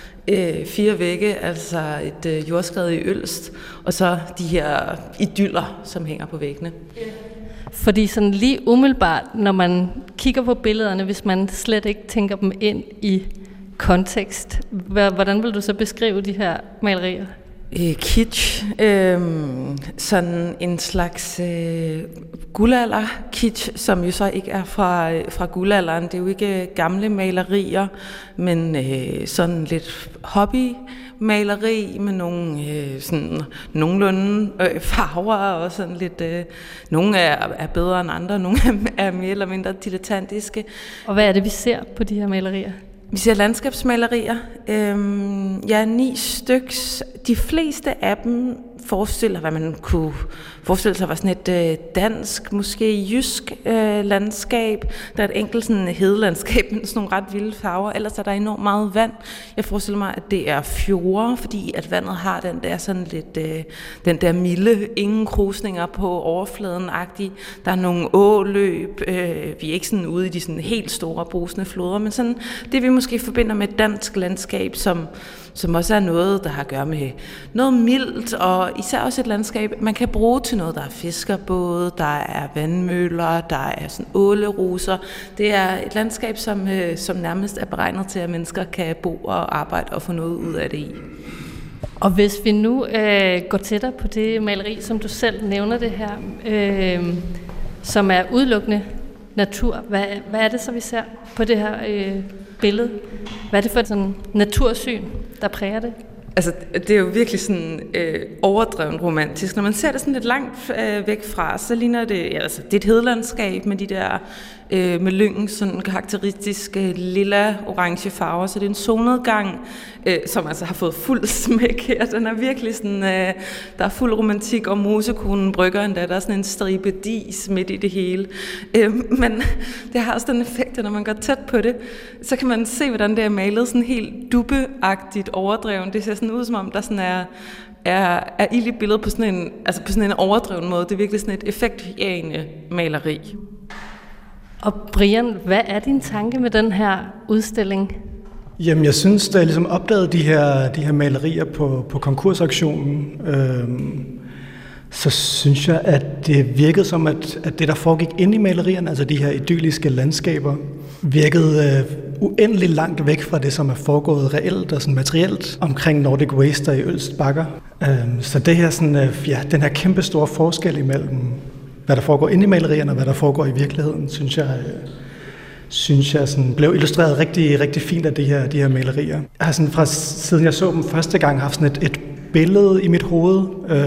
4 vægge, altså et jordskred i Ølst, og så de her idyller, som hænger på væggene. Fordi sådan lige umiddelbart, når man kigger på billederne, hvis man slet ikke tænker dem ind i kontekst, hvordan vil du så beskrive de her malerier? Kitsch, sådan en slags guldalder-kitsch, som jo så ikke er fra guldalderen. Det er jo ikke gamle malerier, men sådan lidt hobbymaleri med nogle sådan nogenlunde farver og sådan lidt. Nogle er bedre end andre, nogle er mere eller mindre dilettantiske. Og hvad er det, vi ser på de her malerier? Vi ser landskabsmalerier. 9 styks. De fleste af dem forestiller, hvad man kunne forestille sig var sådan et dansk, måske jysk landskab. Der er et enkelt sådan hedelandskab med sådan nogle ret vilde farver. Ellers er der enormt meget vand. Jeg forestiller mig, at det er fjorde, fordi at vandet har den der sådan lidt, den der milde, ingen krusninger på overfladen-agtig. Der er nogle åløb. Vi er ikke sådan ude i de sådan helt store brusende floder, men sådan det vi måske forbinder med et dansk landskab, som også er noget, der har at gøre med noget mildt, og især også et landskab, man kan bruge til noget. Der er fiskerbåde, der er vandmøller, der er sådan åleruser. Det er et landskab, som nærmest er beregnet til, at mennesker kan bo og arbejde og få noget ud af det i. Og hvis vi nu går tættere på det maleri, som du selv nævner det her, som er udelukkende natur, hvad er det så, vi ser på det her billede? Hvad er det for et sådan natursyn, der præger det? Altså, det er jo virkelig sådan overdreven romantisk. Når man ser det sådan lidt langt væk fra, så ligner det, altså, det er et hedelandskab med de der med lyngen, sådan karakteristisk lilla-orange farver. Så det er en solnedgang, som altså har fået fuld smæk her. Den er virkelig sådan, der er fuld romantik, og mosekonen brygger endda. Der er sådan en stribe dis midt i det hele. Men det har også den effekt, at når man går tæt på det, så kan man se, hvordan det er malet sådan helt dubbeagtigt overdreven. Det ser sådan ud, som om der sådan er ild i billedet på sådan en, altså på sådan en overdreven måde. Det er virkelig sådan et effektjagende maleri. Og Brian, hvad er din tanke med den her udstilling? Jamen, jeg synes, da jeg ligesom opdagede de her malerier på konkursauktionen, så synes jeg, at det virkede som, at det, der foregik inde i malerierne, altså de her idylliske landskaber, virkede uendelig langt væk fra det, som er foregået reelt og sådan materielt omkring Nordic Waste og i Ølst Bakker. Så det her sådan, den her kæmpe store forskel imellem, hvad der foregår inde i malerierne og hvad der foregår i virkeligheden, synes jeg sådan, blev illustreret rigtig, rigtig fint af de her malerier. Jeg har sådan, fra siden jeg så dem første gang, haft sådan et billede i mit hoved,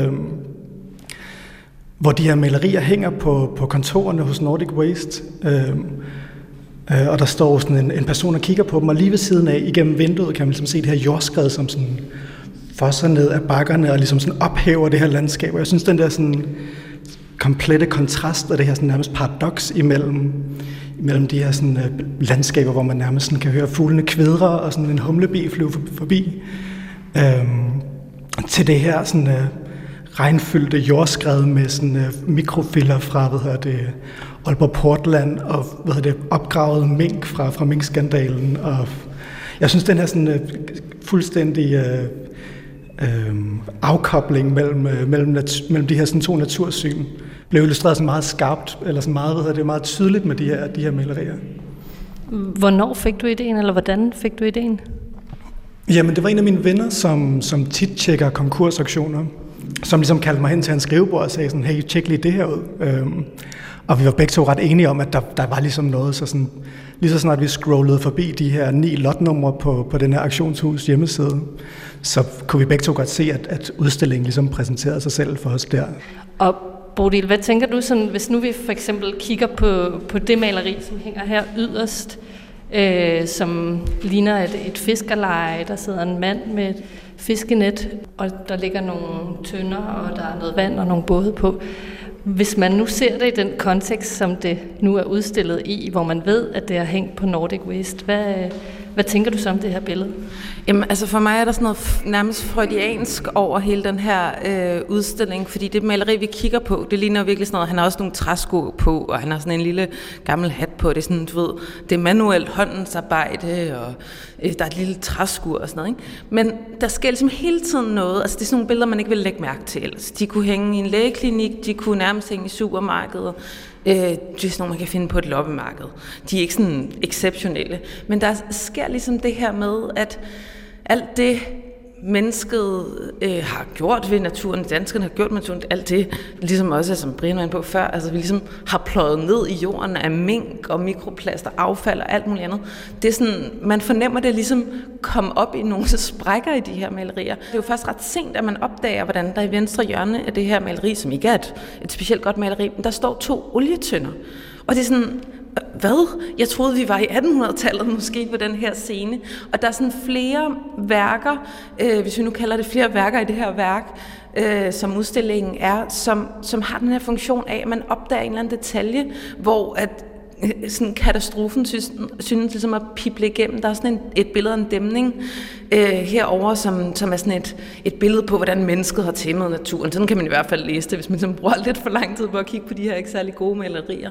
hvor de her malerier hænger på kontorerne hos Nordic Waste. Og der står sådan en person og kigger på dem, og lige ved siden af, igennem vinduet, kan man ligesom se det her jordskred, som sådan fosser ned af bakkerne og ligesom sådan ophæver det her landskab. Og jeg synes, den der sådan komplette kontrast og det her sådan nærmest paradoks imellem de her sådan landskaber, hvor man nærmest sådan kan høre fuglene kvidre og sådan en humlebi flyve forbi, til det her sådan regnfyldte jordskred med sådan mikrofiller fra Aalborg Portland og opgravet mink fra minkskandalen. Og jeg synes, den her sådan fuldstændig afkobling mellem de her sådan to natursyn blev illustreret sådan meget skarpt, eller sådan meget, meget tydeligt med de her malerier. Hvornår fik du ideen, eller hvordan fik du ideen? Jamen, det var en af mine venner, som tit tjekker konkursauktioner, som ligesom kaldte mig hen til hans skrivebord og sagde sådan, hey, tjek lige det her ud. Og vi var begge to ret enige om, at der var ligesom noget, så sådan, lige så snart vi scrollede forbi de her 9 lotnumre på den her auktionshus hjemmeside, så kunne vi begge to godt se, at udstillingen ligesom præsenterede sig selv for os der. Og Bodil, hvad tænker du, sådan, hvis nu vi for eksempel kigger på det maleri, som hænger her yderst, som ligner et fiskerleje, der sidder en mand med et fiskenet, og der ligger nogle tønder, og der er noget vand og nogle både på. Hvis man nu ser det i den kontekst, som det nu er udstillet i, hvor man ved, at det er hængt på Nordic Waste, hvad tænker du så om det her billede? Jamen, altså for mig er der sådan noget nærmest freudiansk over hele den her udstilling, fordi det maleri, vi kigger på, det ligner virkelig sådan noget, han har også nogle træsko på, og han har sådan en lille gammel hat på, det er sådan, du ved, det er manuelt håndensarbejde, og der er et lille træskur og sådan noget, ikke? Men der sker ligesom hele tiden noget, altså det er sådan nogle billeder, man ikke vil lægge mærke til ellers. De kunne hænge i en lægeklinik, de kunne nærmest hænge i supermarkedet. Det er sådan nogle, man kan finde på et loppemarked. De er ikke sådan exceptionelle. Men der sker ligesom det her med, at alt det, mennesket har gjort ved naturen, danskerne har gjort med naturen, alt det, ligesom også, som Brian var inde på før, altså vi ligesom har pløjet ned i jorden af mink og mikroplaster, affald og alt muligt andet. Det er sådan, man fornemmer det ligesom komme op i nogle sprækker i de her malerier. Det er jo først ret sent, at man opdager, hvordan der i venstre hjørne af det her maleri, som ikke er et specielt godt maleri, men der står 2 olietønder. Og det er sådan, hvad? Jeg troede, vi var i 1800-tallet måske på den her scene. Og der er sådan flere værker, hvis vi nu kalder det flere værker i det her værk, som udstillingen er, som har den her funktion af, at man opdager en eller anden detalje, hvor at sådan katastrofen synes ligesom at pible igennem. Der er sådan et billede af en dæmning herover, som er sådan et billede på, hvordan mennesket har tæmmet naturen. Sådan kan man i hvert fald læse det, hvis man bruger lidt for lang tid på at kigge på de her ikke særlig gode malerier.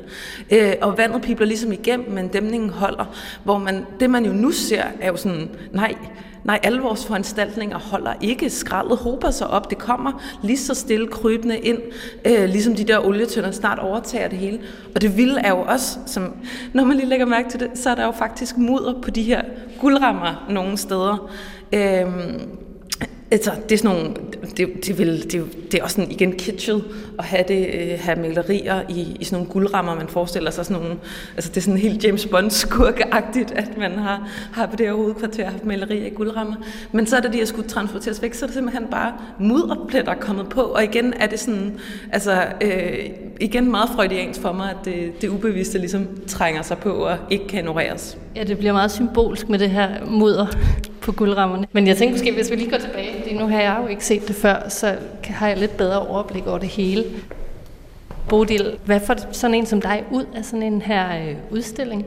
Og vandet pibler ligesom igennem, men dæmningen holder. Hvor det man jo nu ser, er jo sådan, nej, alle vores foranstaltninger holder ikke. Skraldet hober sig op. Det kommer lige så stille krybende ind, ligesom de der olietønder snart overtager det hele. Og det vilde er jo også, som, når man lige lægger mærke til det, så er der jo faktisk mudder på de her guldrammer nogle steder. Altså, det er sådan nogle, det er også sådan igen kitschet at have malerier i sådan nogle guldrammer, man forestiller sig sådan nogle, altså det er sådan helt James Bond skurkeagtigt, at man har på det her hovedkvarter haft malerier i guldrammer. Men så er det de, at skulle transporteres væk, så er det simpelthen bare mudderpletter kommet på, og igen er det sådan, altså igen meget freudiansk for mig, at det ubevidste ligesom trænger sig på og ikke kan ignoreres. Ja, det bliver meget symbolsk med det her mudder på guldrammerne. Men jeg tænker måske, hvis vi lige går tilbage, fordi nu har jeg jo ikke set det før, så har jeg lidt bedre overblik over det hele. Bodil, hvad får sådan en som dig ud af sådan en her udstilling?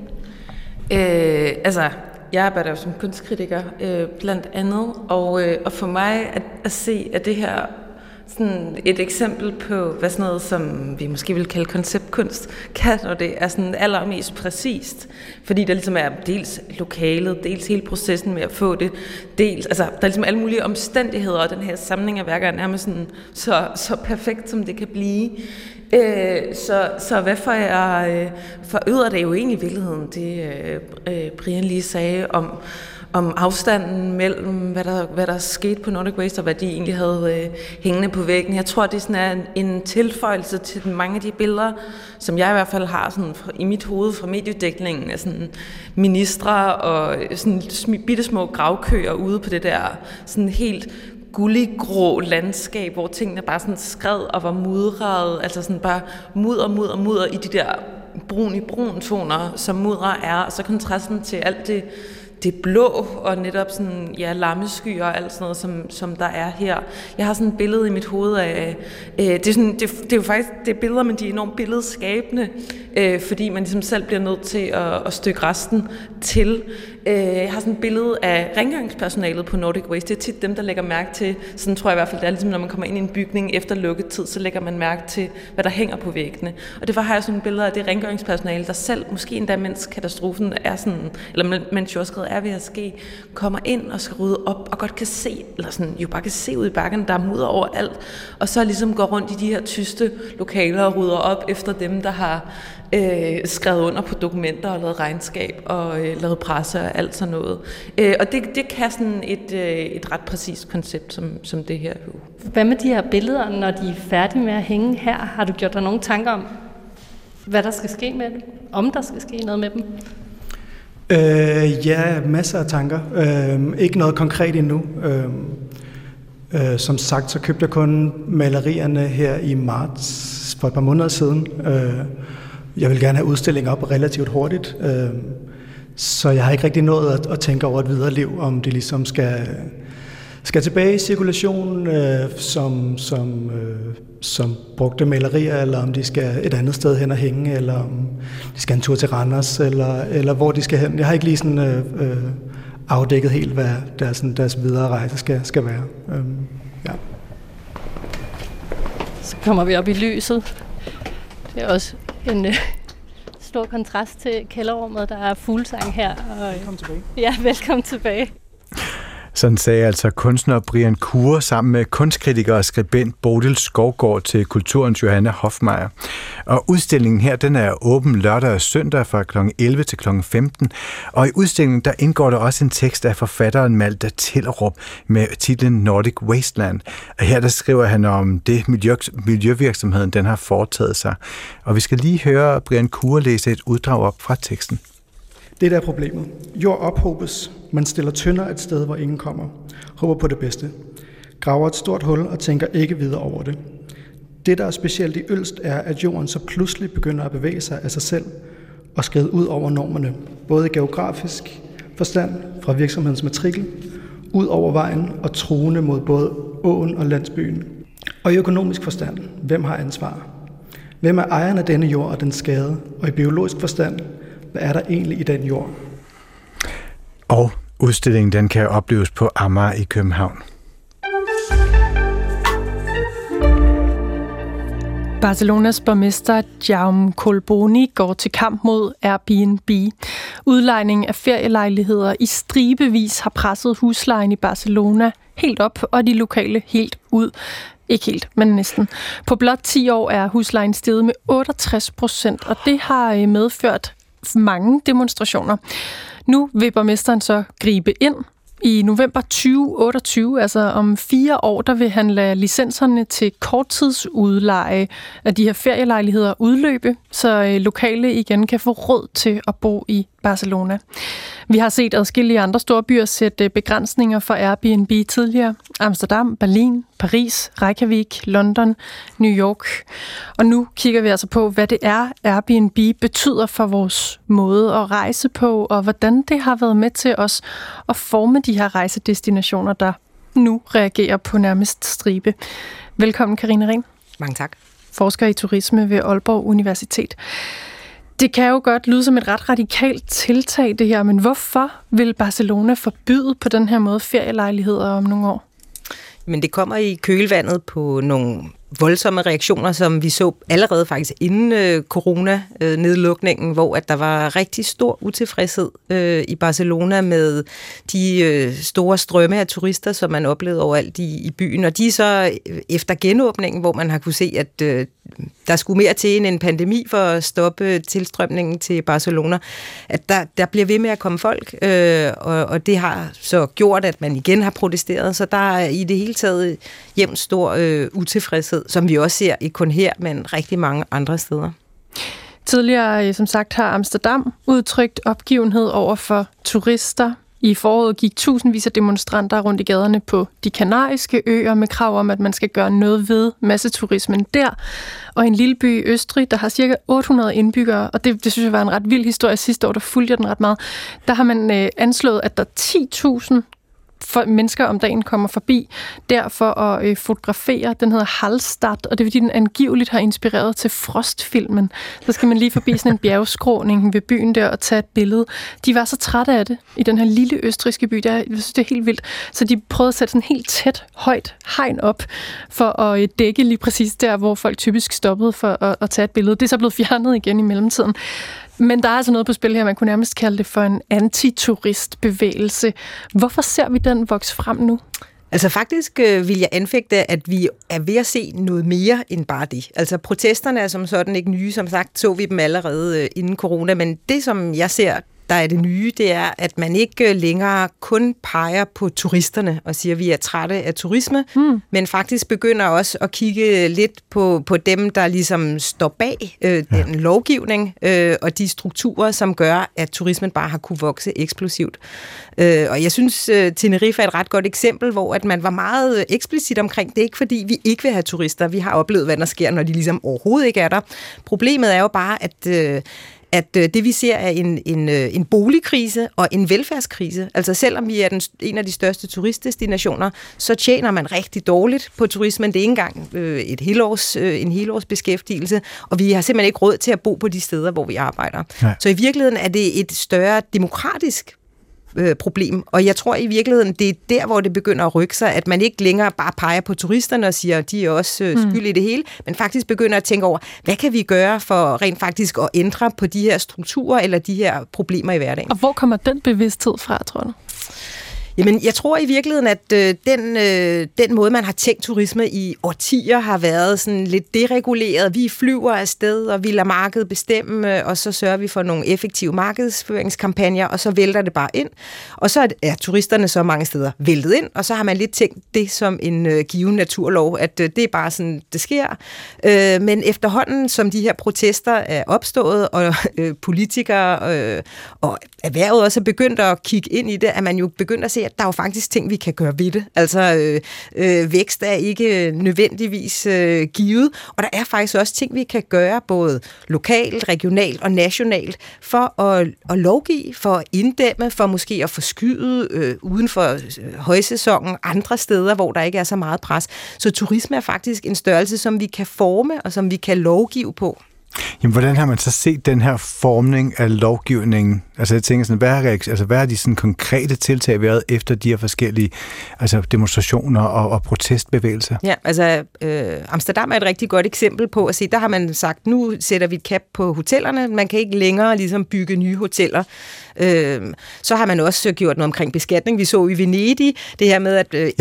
Altså, jeg arbejder jo som kunstkritiker blandt andet, og for mig at se, at det her sådan et eksempel på, hvad sådan noget, som vi måske vil kalde konceptkunst, kan, når det er sådan allermest præcist. Fordi der ligesom er dels lokalet, dels hele processen med at få det, dels, altså der er ligesom alle mulige omstændigheder, og den her samling af værker er nærmest sådan så perfekt, som det kan blive. Så hvad for jeg forøger det jo egentlig i virkeligheden, det Brian lige sagde om afstanden mellem, hvad der skete på Nordic Waste, og hvad de egentlig havde hængende på væggen. Jeg tror, det sådan er en tilføjelse til mange af de billeder, som jeg i hvert fald har sådan i mit hoved fra mediedækningen af sådan ministre og sådan bittesmå gravkøer ude på det der sådan helt gulliggrå landskab, hvor tingene bare sådan skred og var mudret, altså sådan bare mudder i de der brun toner, som mudder er, og så kontrasten til alt det blå og netop sådan, ja, lammeskyer og alt sådan noget, som der er her. Jeg har sådan et billede i mit hoved af, det er jo faktisk, det er billeder, men de er enormt billedskabende, fordi man ligesom selv bliver nødt til at stykke resten til. Jeg har sådan et billede af rengøringspersonalet på Nordic Waste. Det er tit dem, der lægger mærke til, sådan tror jeg i hvert fald, det er ligesom, når man kommer ind i en bygning efter lukketid, så lægger man mærke til, hvad der hænger på væggene. Og det har jeg sådan et billede af det rengøringspersonale, der selv, måske endda mens katastrofen er sådan, eller mens jordskredet er ved at ske, kommer ind og skal rydde op og godt kan se, eller sådan jo bare kan se ud i bakken, der er mudder overalt, og så ligesom går rundt i de her tyste lokaler og rydder op efter dem, der har skrevet under på dokumenter og lavet regnskab og lavet presse og alt sådan noget. Og det kan sådan et ret præcist koncept som det her. Hvad med de her billeder, når de er færdige med at hænge her? Har du gjort dig nogle tanker om, hvad der skal ske med dem? Om der skal ske noget med dem? Ja, masser af tanker. Ikke noget konkret endnu. Som sagt, så købte jeg kun malerierne her i marts for et par måneder siden. Jeg vil gerne have udstillingen op relativt hurtigt, så jeg har ikke rigtig nået at tænke over et videre liv, om det ligesom skal tilbage i cirkulation som brugte malerier, eller om de skal et andet sted hen og hænge, eller om de skal en tur til Randers, eller hvor de skal hen. Jeg har ikke lige sådan afdækket helt, hvad deres videre rejse skal være. Ja. Så kommer vi op i lyset. Det er også en stor kontrast til kælderrummet. Der er fuglesang her. Og, velkommen tilbage. Ja, velkommen tilbage. Sådan sagde altså kunstner Brian Kure sammen med kunstkritiker og skribent Bodil Skovgaard til Kulturens Johanne Hofmeier. Og udstillingen her, den er åben lørdag og søndag fra kl. 11 til kl. 15. Og i udstillingen, der indgår der også en tekst af forfatteren Malte Tillerup med titlen Nordic Wasteland. Og her der skriver han om det miljøvirksomheden, den har foretaget sig. Og vi skal lige høre Brian Kure læse et uddrag op fra teksten. Det der er problemet. Jord ophobes. Man stiller tønder et sted, hvor ingen kommer. Håber på det bedste. Graver et stort hul og tænker ikke videre over det. Det, der er specielt i Ølst, er, at jorden så pludselig begynder at bevæge sig af sig selv og skride ud over normerne. Både i geografisk forstand fra virksomhedens matrikel, ud over vejen og truende mod både åen og landsbyen. Og i økonomisk forstand, hvem har ansvar? Hvem er ejeren af denne jord og den skade? Og i biologisk forstand, hvad er der egentlig i den jord? Og udstillingen den kan opleves på Amager i København. Barcelonas borgmester Jaume Colboni går til kamp mod Airbnb. Udlejning af ferielejligheder i stribevis har presset huslejen i Barcelona helt op, og de lokale helt ud. Ikke helt, men næsten. På blot 10 år er huslejen steget med 68%, og det har medført mange demonstrationer. Nu vil borgmesteren så gribe ind, I november 2028, altså om 4 år, der vil han lade licenserne til korttidsudleje af de her ferielejligheder udløbe, så lokale igen kan få råd til at bo i Barcelona. Vi har set adskillige andre store byer sætte begrænsninger for Airbnb tidligere. Amsterdam, Berlin, Paris, Reykjavik, London, New York. Og nu kigger vi altså på, hvad det er, Airbnb betyder for vores måde at rejse på, og hvordan det har været med til os at forme de her rejsedestinationer, der nu reagerer på nærmest stribe. Velkommen, Karina Ring. Mange tak. Forsker i turisme ved Aalborg Universitet. Det kan jo godt lyde som et ret radikalt tiltag, det her, men hvorfor vil Barcelona forbyde på den her måde ferielejligheder om nogle år? Men det kommer i kølvandet på nogle voldsomme reaktioner, som vi så allerede faktisk inden corona-nedlukningen, hvor at der var rigtig stor utilfredshed i Barcelona med de store strømme af turister, som man oplevede overalt i byen. Og de er så efter genåbningen, hvor man har kunne se, at der skulle mere til end en pandemi for at stoppe tilstrømningen til Barcelona, at der bliver ved med at komme folk, og det har så gjort, at man igen har protesteret, så der er i det hele taget jævnt stor utilfredshed, som vi også ser ikke kun her, men rigtig mange andre steder. Tidligere, som sagt, har Amsterdam udtrykt opgivenhed over for turister. I foråret gik tusindvis af demonstranter rundt i gaderne på de kanariske øer med krav om, at man skal gøre noget ved masseturismen der. Og en lille by i Østrig, der har cirka 800 indbyggere, og det synes jeg var en ret vild historie sidste år, der fulgte jeg den ret meget. Der har man anslået, at der er 10.000 mennesker om dagen kommer forbi der for at fotografere. Den hedder Hallstatt, og det er fordi, den angiveligt har inspireret til Frost-filmen. Så skal man lige forbi sådan en bjergskråning ved byen der og tage et billede. De var så trætte af det i den her lille østrigske by. Jeg synes, det er helt vildt. Så de prøvede at sætte sådan helt tæt, højt hegn op for at dække lige præcis der, hvor folk typisk stoppede for at tage et billede. Det er så blevet fjernet igen i mellemtiden. Men der er altså noget på spil her, man kunne nærmest kalde det for en antituristbevægelse. Hvorfor ser vi den vokse frem nu? Altså faktisk vil jeg anfægte, at vi er ved at se noget mere end bare det. Altså protesterne er som sådan ikke nye, som sagt så vi dem allerede inden corona, men det som jeg ser, der er det nye, det er, at man ikke længere kun peger på turisterne og siger, at vi er trætte af turisme, men faktisk begynder også at kigge lidt på dem, der ligesom står bag den lovgivning og de strukturer, som gør, at turismen bare har kunne vokse eksplosivt. Og jeg synes, Tenerife er et ret godt eksempel, hvor at man var meget eksplicit omkring det, ikke fordi vi ikke vil have turister. Vi har oplevet, hvad der sker, når de ligesom overhovedet ikke er der. Problemet er jo bare, at det vi ser er en boligkrise og en velfærdskrise. Altså selvom vi er en af de største turistdestinationer, så tjener man rigtig dårligt på turismen. Det er ikke engang en helårs beskæftigelse, og vi har simpelthen ikke råd til at bo på de steder, hvor vi arbejder. Nej. Så i virkeligheden er det et større demokratisk problem, og jeg tror i virkeligheden, det er der, hvor det begynder at rykke sig, at man ikke længere bare peger på turisterne og siger, at de er også skyld i det hele, men faktisk begynder at tænke over, hvad kan vi gøre for rent faktisk at ændre på de her strukturer eller de her problemer i hverdagen. Og hvor kommer den bevidsthed fra, tror du? Jamen, jeg tror i virkeligheden, at den måde, man har tænkt turisme i årtier, har været sådan lidt dereguleret. Vi flyver afsted, og vi lader markedet bestemme, og så sørger vi for nogle effektive markedsføringskampagner, og så vælter det bare ind. Og så er turisterne så mange steder væltet ind, og så har man lidt tænkt det som en given naturlov, at det er bare sådan, det sker. Men efterhånden, som de her protester er opstået, og politikere og erhvervet også er begyndt at kigge ind i det, at man jo begyndt at se, at der er jo faktisk ting, vi kan gøre ved det. Altså, vækst er ikke nødvendigvis givet, og der er faktisk også ting, vi kan gøre både lokalt, regionalt og nationalt for at lovgive, for at inddæmme, for måske at forskyde uden for højsæsonen andre steder, hvor der ikke er så meget pres. Så turisme er faktisk en størrelse, som vi kan forme og som vi kan lovgive på. Jamen, hvordan har man så set den her formning af lovgivningen? Altså, jeg tænker sådan, hvad er de sådan konkrete tiltag været efter de her forskellige demonstrationer og protestbevægelser? Ja, altså, Amsterdam er et rigtig godt eksempel på at se, der har man sagt, nu sætter vi et cap på hotellerne, man kan ikke længere ligesom bygge nye hoteller. Så har man også gjort noget omkring beskatning. Vi så i Venedig det her med, at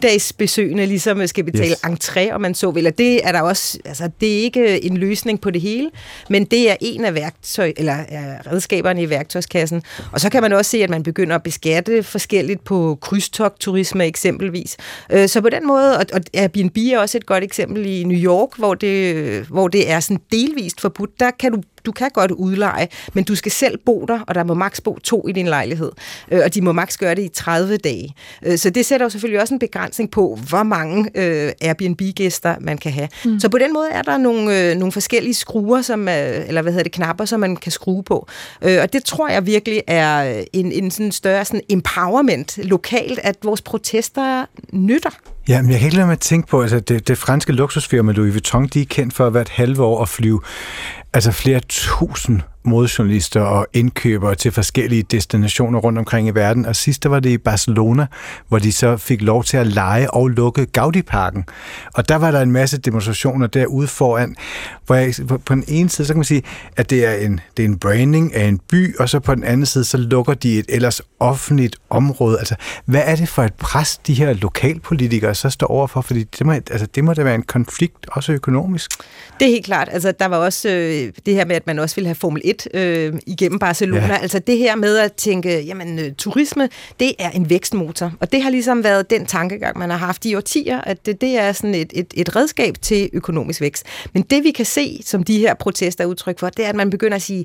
endagsbesøgende ligesom skal betale entré, og man så vel, at det er der også, altså det er ikke en løsning på det hele, hele, men det er en af redskaberne i værktøjskassen. Og så kan man også se, at man begynder at beskatte forskelligt på krydstogtturisme eksempelvis. Så på den måde, og Airbnb er også et godt eksempel i New York, hvor det er sådan delvist forbudt. Der kan du kan godt udleje, men du skal selv bo der, og der må maks bo 2 i din lejlighed. Og de må maks gøre det i 30 dage. Så det sætter jo selvfølgelig også en begrænsning på, hvor mange Airbnb-gæster man kan have. Så på den måde er der nogle forskellige skruer, knapper, som man kan skrue på. Og det tror jeg virkelig er en sådan større sådan empowerment lokalt, at vores protester nytter. Ja, men jeg kan ikke lade mig at tænke på, altså det franske luksusfirma Louis Vuitton, de er kendt for hvert halve år at flyve flere tusind modejournalister og indkøbere til forskellige destinationer rundt omkring i verden. Og sidst var det i Barcelona, hvor de så fik lov til at lege og lukke Gaudi-parken. Og der var der en masse demonstrationer derude foran, hvor på den ene side, så kan man sige, at det er en branding af en by, og så på den anden side, så lukker de et ellers offentligt område. Altså, hvad er det for et pres, de her lokalpolitikere så står overfor? Fordi det må da være en konflikt, også økonomisk. Det er helt klart. Altså, der var også det her med, at man også ville have Formel 1 igennem Barcelona. Ja. Altså det her med at tænke, jamen turisme, det er en vækstmotor. Og det har ligesom været den tankegang, man har haft i årtier, at det er sådan et redskab til økonomisk vækst. Men det vi kan se, som de her protester er udtryk for, det er, at man begynder at sige,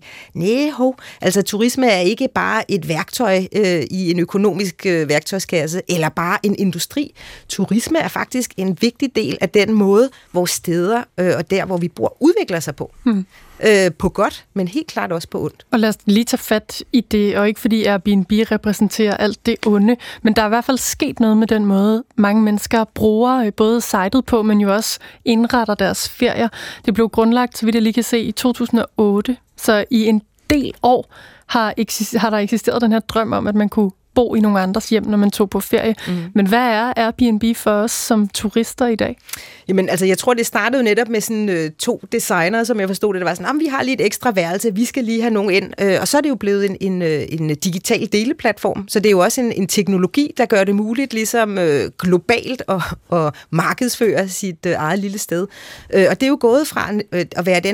altså turisme er ikke bare et værktøj i en økonomisk værktøjskasse, eller bare en industri. Turisme er faktisk en vigtig del af den måde, hvor steder og der, hvor vi bor, udvikler sig på. På godt, men helt klart også på ondt. Og lad os lige tage fat i det, og ikke fordi Airbnb repræsenterer alt det onde, men der er i hvert fald sket noget med den måde, mange mennesker bruger både sitet på, men jo også indretter deres ferier. Det blev grundlagt, så vidt jeg lige kan se, i 2008, så i en del år har der eksisteret den her drøm om, at man kunne bo i nogle andres hjem, når man tog på ferie. Men hvad er Airbnb for os som turister i dag? Jamen, altså, jeg tror, det startede netop med sådan 2 designere, som jeg forstod det. Det var sådan, vi har lige et ekstra værelse, vi skal lige have nogen ind. Og så er det jo blevet en digital deleplatform. Så det er jo også en teknologi, der gør det muligt ligesom globalt at markedsføre sit eget lille sted. Og det er jo gået fra at være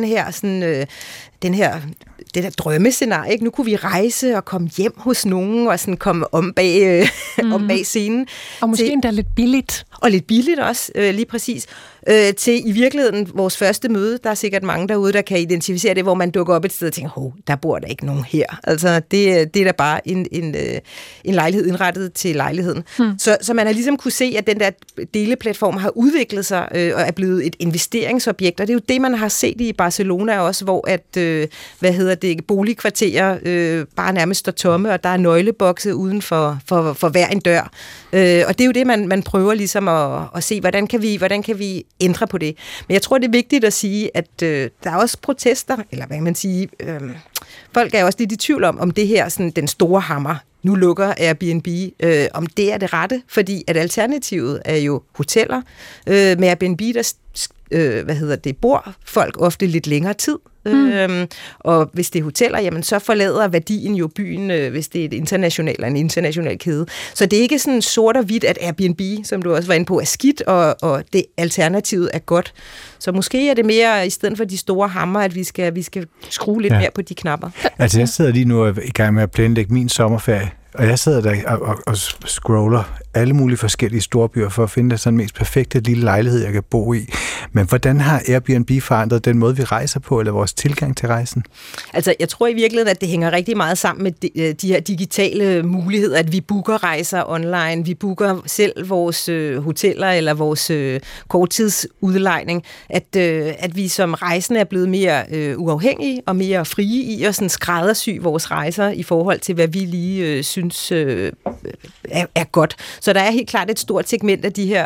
det der drømmescenarie, ikke? Nu kunne vi rejse og komme hjem hos nogen og sådan komme om bag scenen. Og måske endda lidt billigt. Og lidt billigt også, lige præcis. Til i virkeligheden vores første møde, der er sikkert mange derude, der kan identificere det, hvor man dukker op et sted og tænker, der bor der ikke nogen her. Altså, det er da bare en lejlighed indrettet til lejligheden. Så man har ligesom kunne se, at den der deleplatform har udviklet sig og er blevet et investeringsobjekt, og det er jo det, man har set i Barcelona også, hvor boligkvarterer bare nærmest står tomme, og der er nøglebokse uden for hver en dør. Og det er jo det, man prøver ligesom at se, hvordan kan vi ændre på det. Men jeg tror, det er vigtigt at sige, at der er også protester, eller hvad kan man sige, folk er også lidt i tvivl om det her, sådan den store hammer, nu lukker Airbnb, om det er det rette, fordi at alternativet er jo hoteller. Med Airbnb, der bor folk ofte lidt længere tid. Og hvis det er hoteller, jamen så forlader værdien jo byen, hvis det er en international kæde. Så det er ikke sådan sort og hvidt, at Airbnb, som du også var inde på, er skidt, og det alternativet er godt. Så måske er det mere, i stedet for de store hammer, at vi skal skrue lidt mere på de knapper. Altså jeg sidder lige nu i gang med at planlægge min sommerferie, og jeg sidder der og scroller alle mulige forskellige storbyer for at finde den sådan mest perfekte lille lejlighed, jeg kan bo i. Men hvordan har Airbnb forandret den måde, vi rejser på, eller vores tilgang til rejsen? Altså, jeg tror i virkeligheden, at det hænger rigtig meget sammen med de her digitale muligheder, at vi booker rejser online, vi booker selv vores hoteller eller vores korttidsudlejning, at vi som rejsende er blevet mere uafhængige og mere frie i at sådan skræddersy vores rejser i forhold til, hvad vi lige synes er godt. Så der er helt klart et stort segment af de her,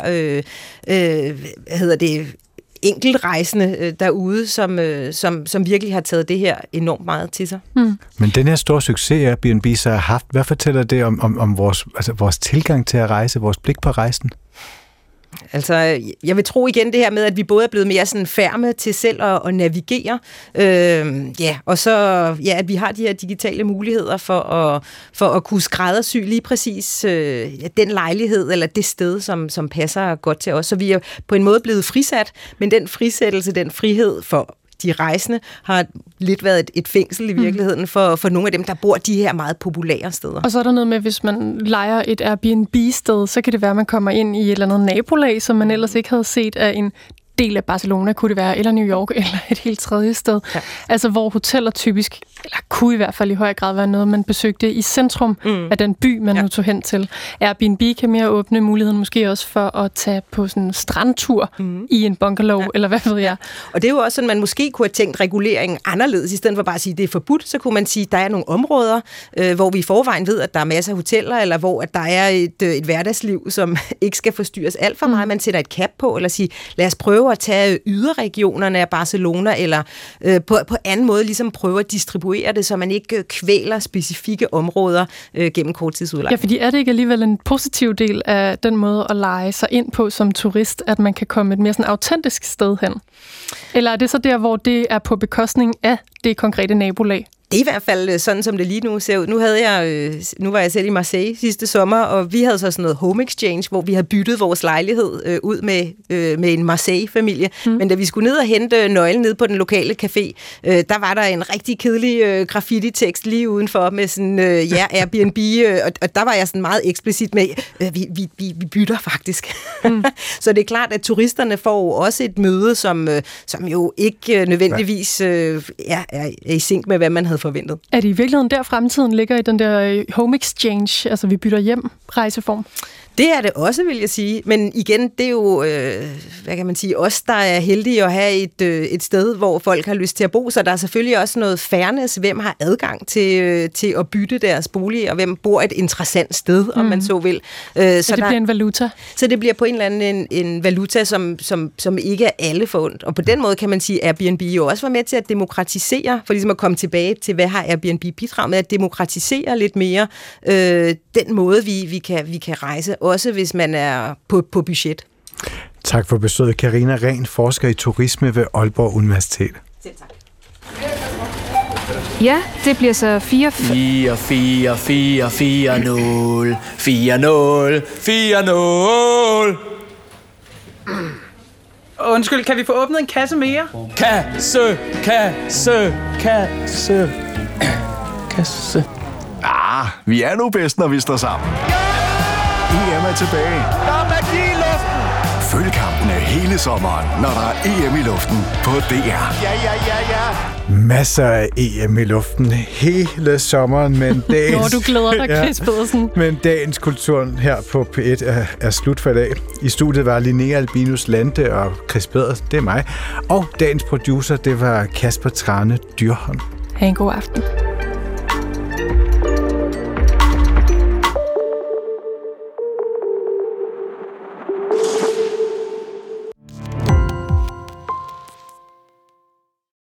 enkeltrejsende derude, som virkelig har taget det her enormt meget til sig. Men den her store succes, Airbnb så har haft, hvad fortæller det om vores tilgang til at rejse, vores blik på rejsen? Altså, jeg vil tro igen det her med, at vi både er blevet mere sådan færme til selv at navigere, og så at vi har de her digitale muligheder for at kunne skræddersy lige præcis den lejlighed eller det sted, som passer godt til os. Så vi er på en måde blevet frisat, men den frisættelse, den frihed for de rejsende har lidt været et fængsel i virkeligheden for nogle af dem, der bor de her meget populære steder. Og så er der noget med, hvis man lejer et Airbnb-sted, så kan det være, at man kommer ind i et eller andet nabolag, som man ellers ikke havde set af en del af Barcelona, kunne det være, eller New York, eller et helt tredje sted. Ja. Altså, hvor hoteller typisk, eller kunne i hvert fald i høj grad være noget, man besøgte i centrum af den by, man nu tog hen til. Airbnb kan mere åbne muligheden måske også for at tage på sådan en strandtur i en bungalow, eller hvad ved jeg. Og det er jo også sådan, man måske kunne have tænkt reguleringen anderledes, i stedet for bare at sige, at det er forbudt, så kunne man sige, at der er nogle områder, hvor vi i forvejen ved, at der er masser af hoteller, eller hvor at der er et hverdagsliv, som ikke skal forstyrres alt for meget. Man sætter et cap på, eller siger, lad os prøve at tage yderregionerne af Barcelona, eller på anden måde ligesom prøve at distribuere det, så man ikke kvæler specifikke områder gennem korttidsudlejning. Ja, fordi er det ikke alligevel en positiv del af den måde at leje sig ind på som turist, at man kan komme et mere sådan autentisk sted hen? Eller er det så der, hvor det er på bekostning af det konkrete nabolag? Det er i hvert fald sådan, som det lige nu ser ud. Nu var jeg selv i Marseille sidste sommer, og vi havde så sådan noget home exchange, hvor vi havde byttet vores lejlighed ud med en Marseille-familie. Men da vi skulle ned og hente nøglen ned på den lokale café, der var der en rigtig kedelig graffiti-tekst lige udenfor med sådan, Airbnb, og der var jeg sådan meget eksplicit med, vi bytter faktisk. Så det er klart, at turisterne får også et møde, som jo ikke nødvendigvis er i sync med, hvad man havde forventet. Er det i virkeligheden der fremtiden ligger i den der home exchange, altså vi bytter hjem rejseform? Det er det også, vil jeg sige. Men igen, det er jo, hvad kan man sige, os, der er heldige at have et sted, hvor folk har lyst til at bo. Så der er selvfølgelig også noget fairness. Hvem har adgang til at bytte deres bolig, og hvem bor et interessant sted, om man så vil. Så det bliver en valuta? Så det bliver på en eller anden en valuta, som ikke er alle forundt. Og på den måde kan man sige, at Airbnb jo også var med til at demokratisere, for ligesom at komme tilbage til, hvad har Airbnb bidraget med, at demokratisere lidt mere den måde, vi kan rejse, også hvis man er på budget. Tak for besøget, Karina Rehn, forsker i turisme ved Aalborg Universitet. Selv tak. Ja, det bliver så 4-4-4-4-0. Undskyld, kan vi få åbnet en kasse mere? Kasse. Vi er nu bedst, når vi står sammen. EM er tilbage. Der er magi i luften. Følg kampene hele sommeren, når der er EM i luften på DR. Ja. Masser af EM i luften hele sommeren, men dagens... Når du glæder dig, Chris Pedersen. Men dagens kultur her på P1 er slut for i dag. I studiet var Linnea Albinus Lande og Chris Pedersen, det er mig. Og dagens producer, det var Kasper Trane Dyrholm. Ha' en god aften.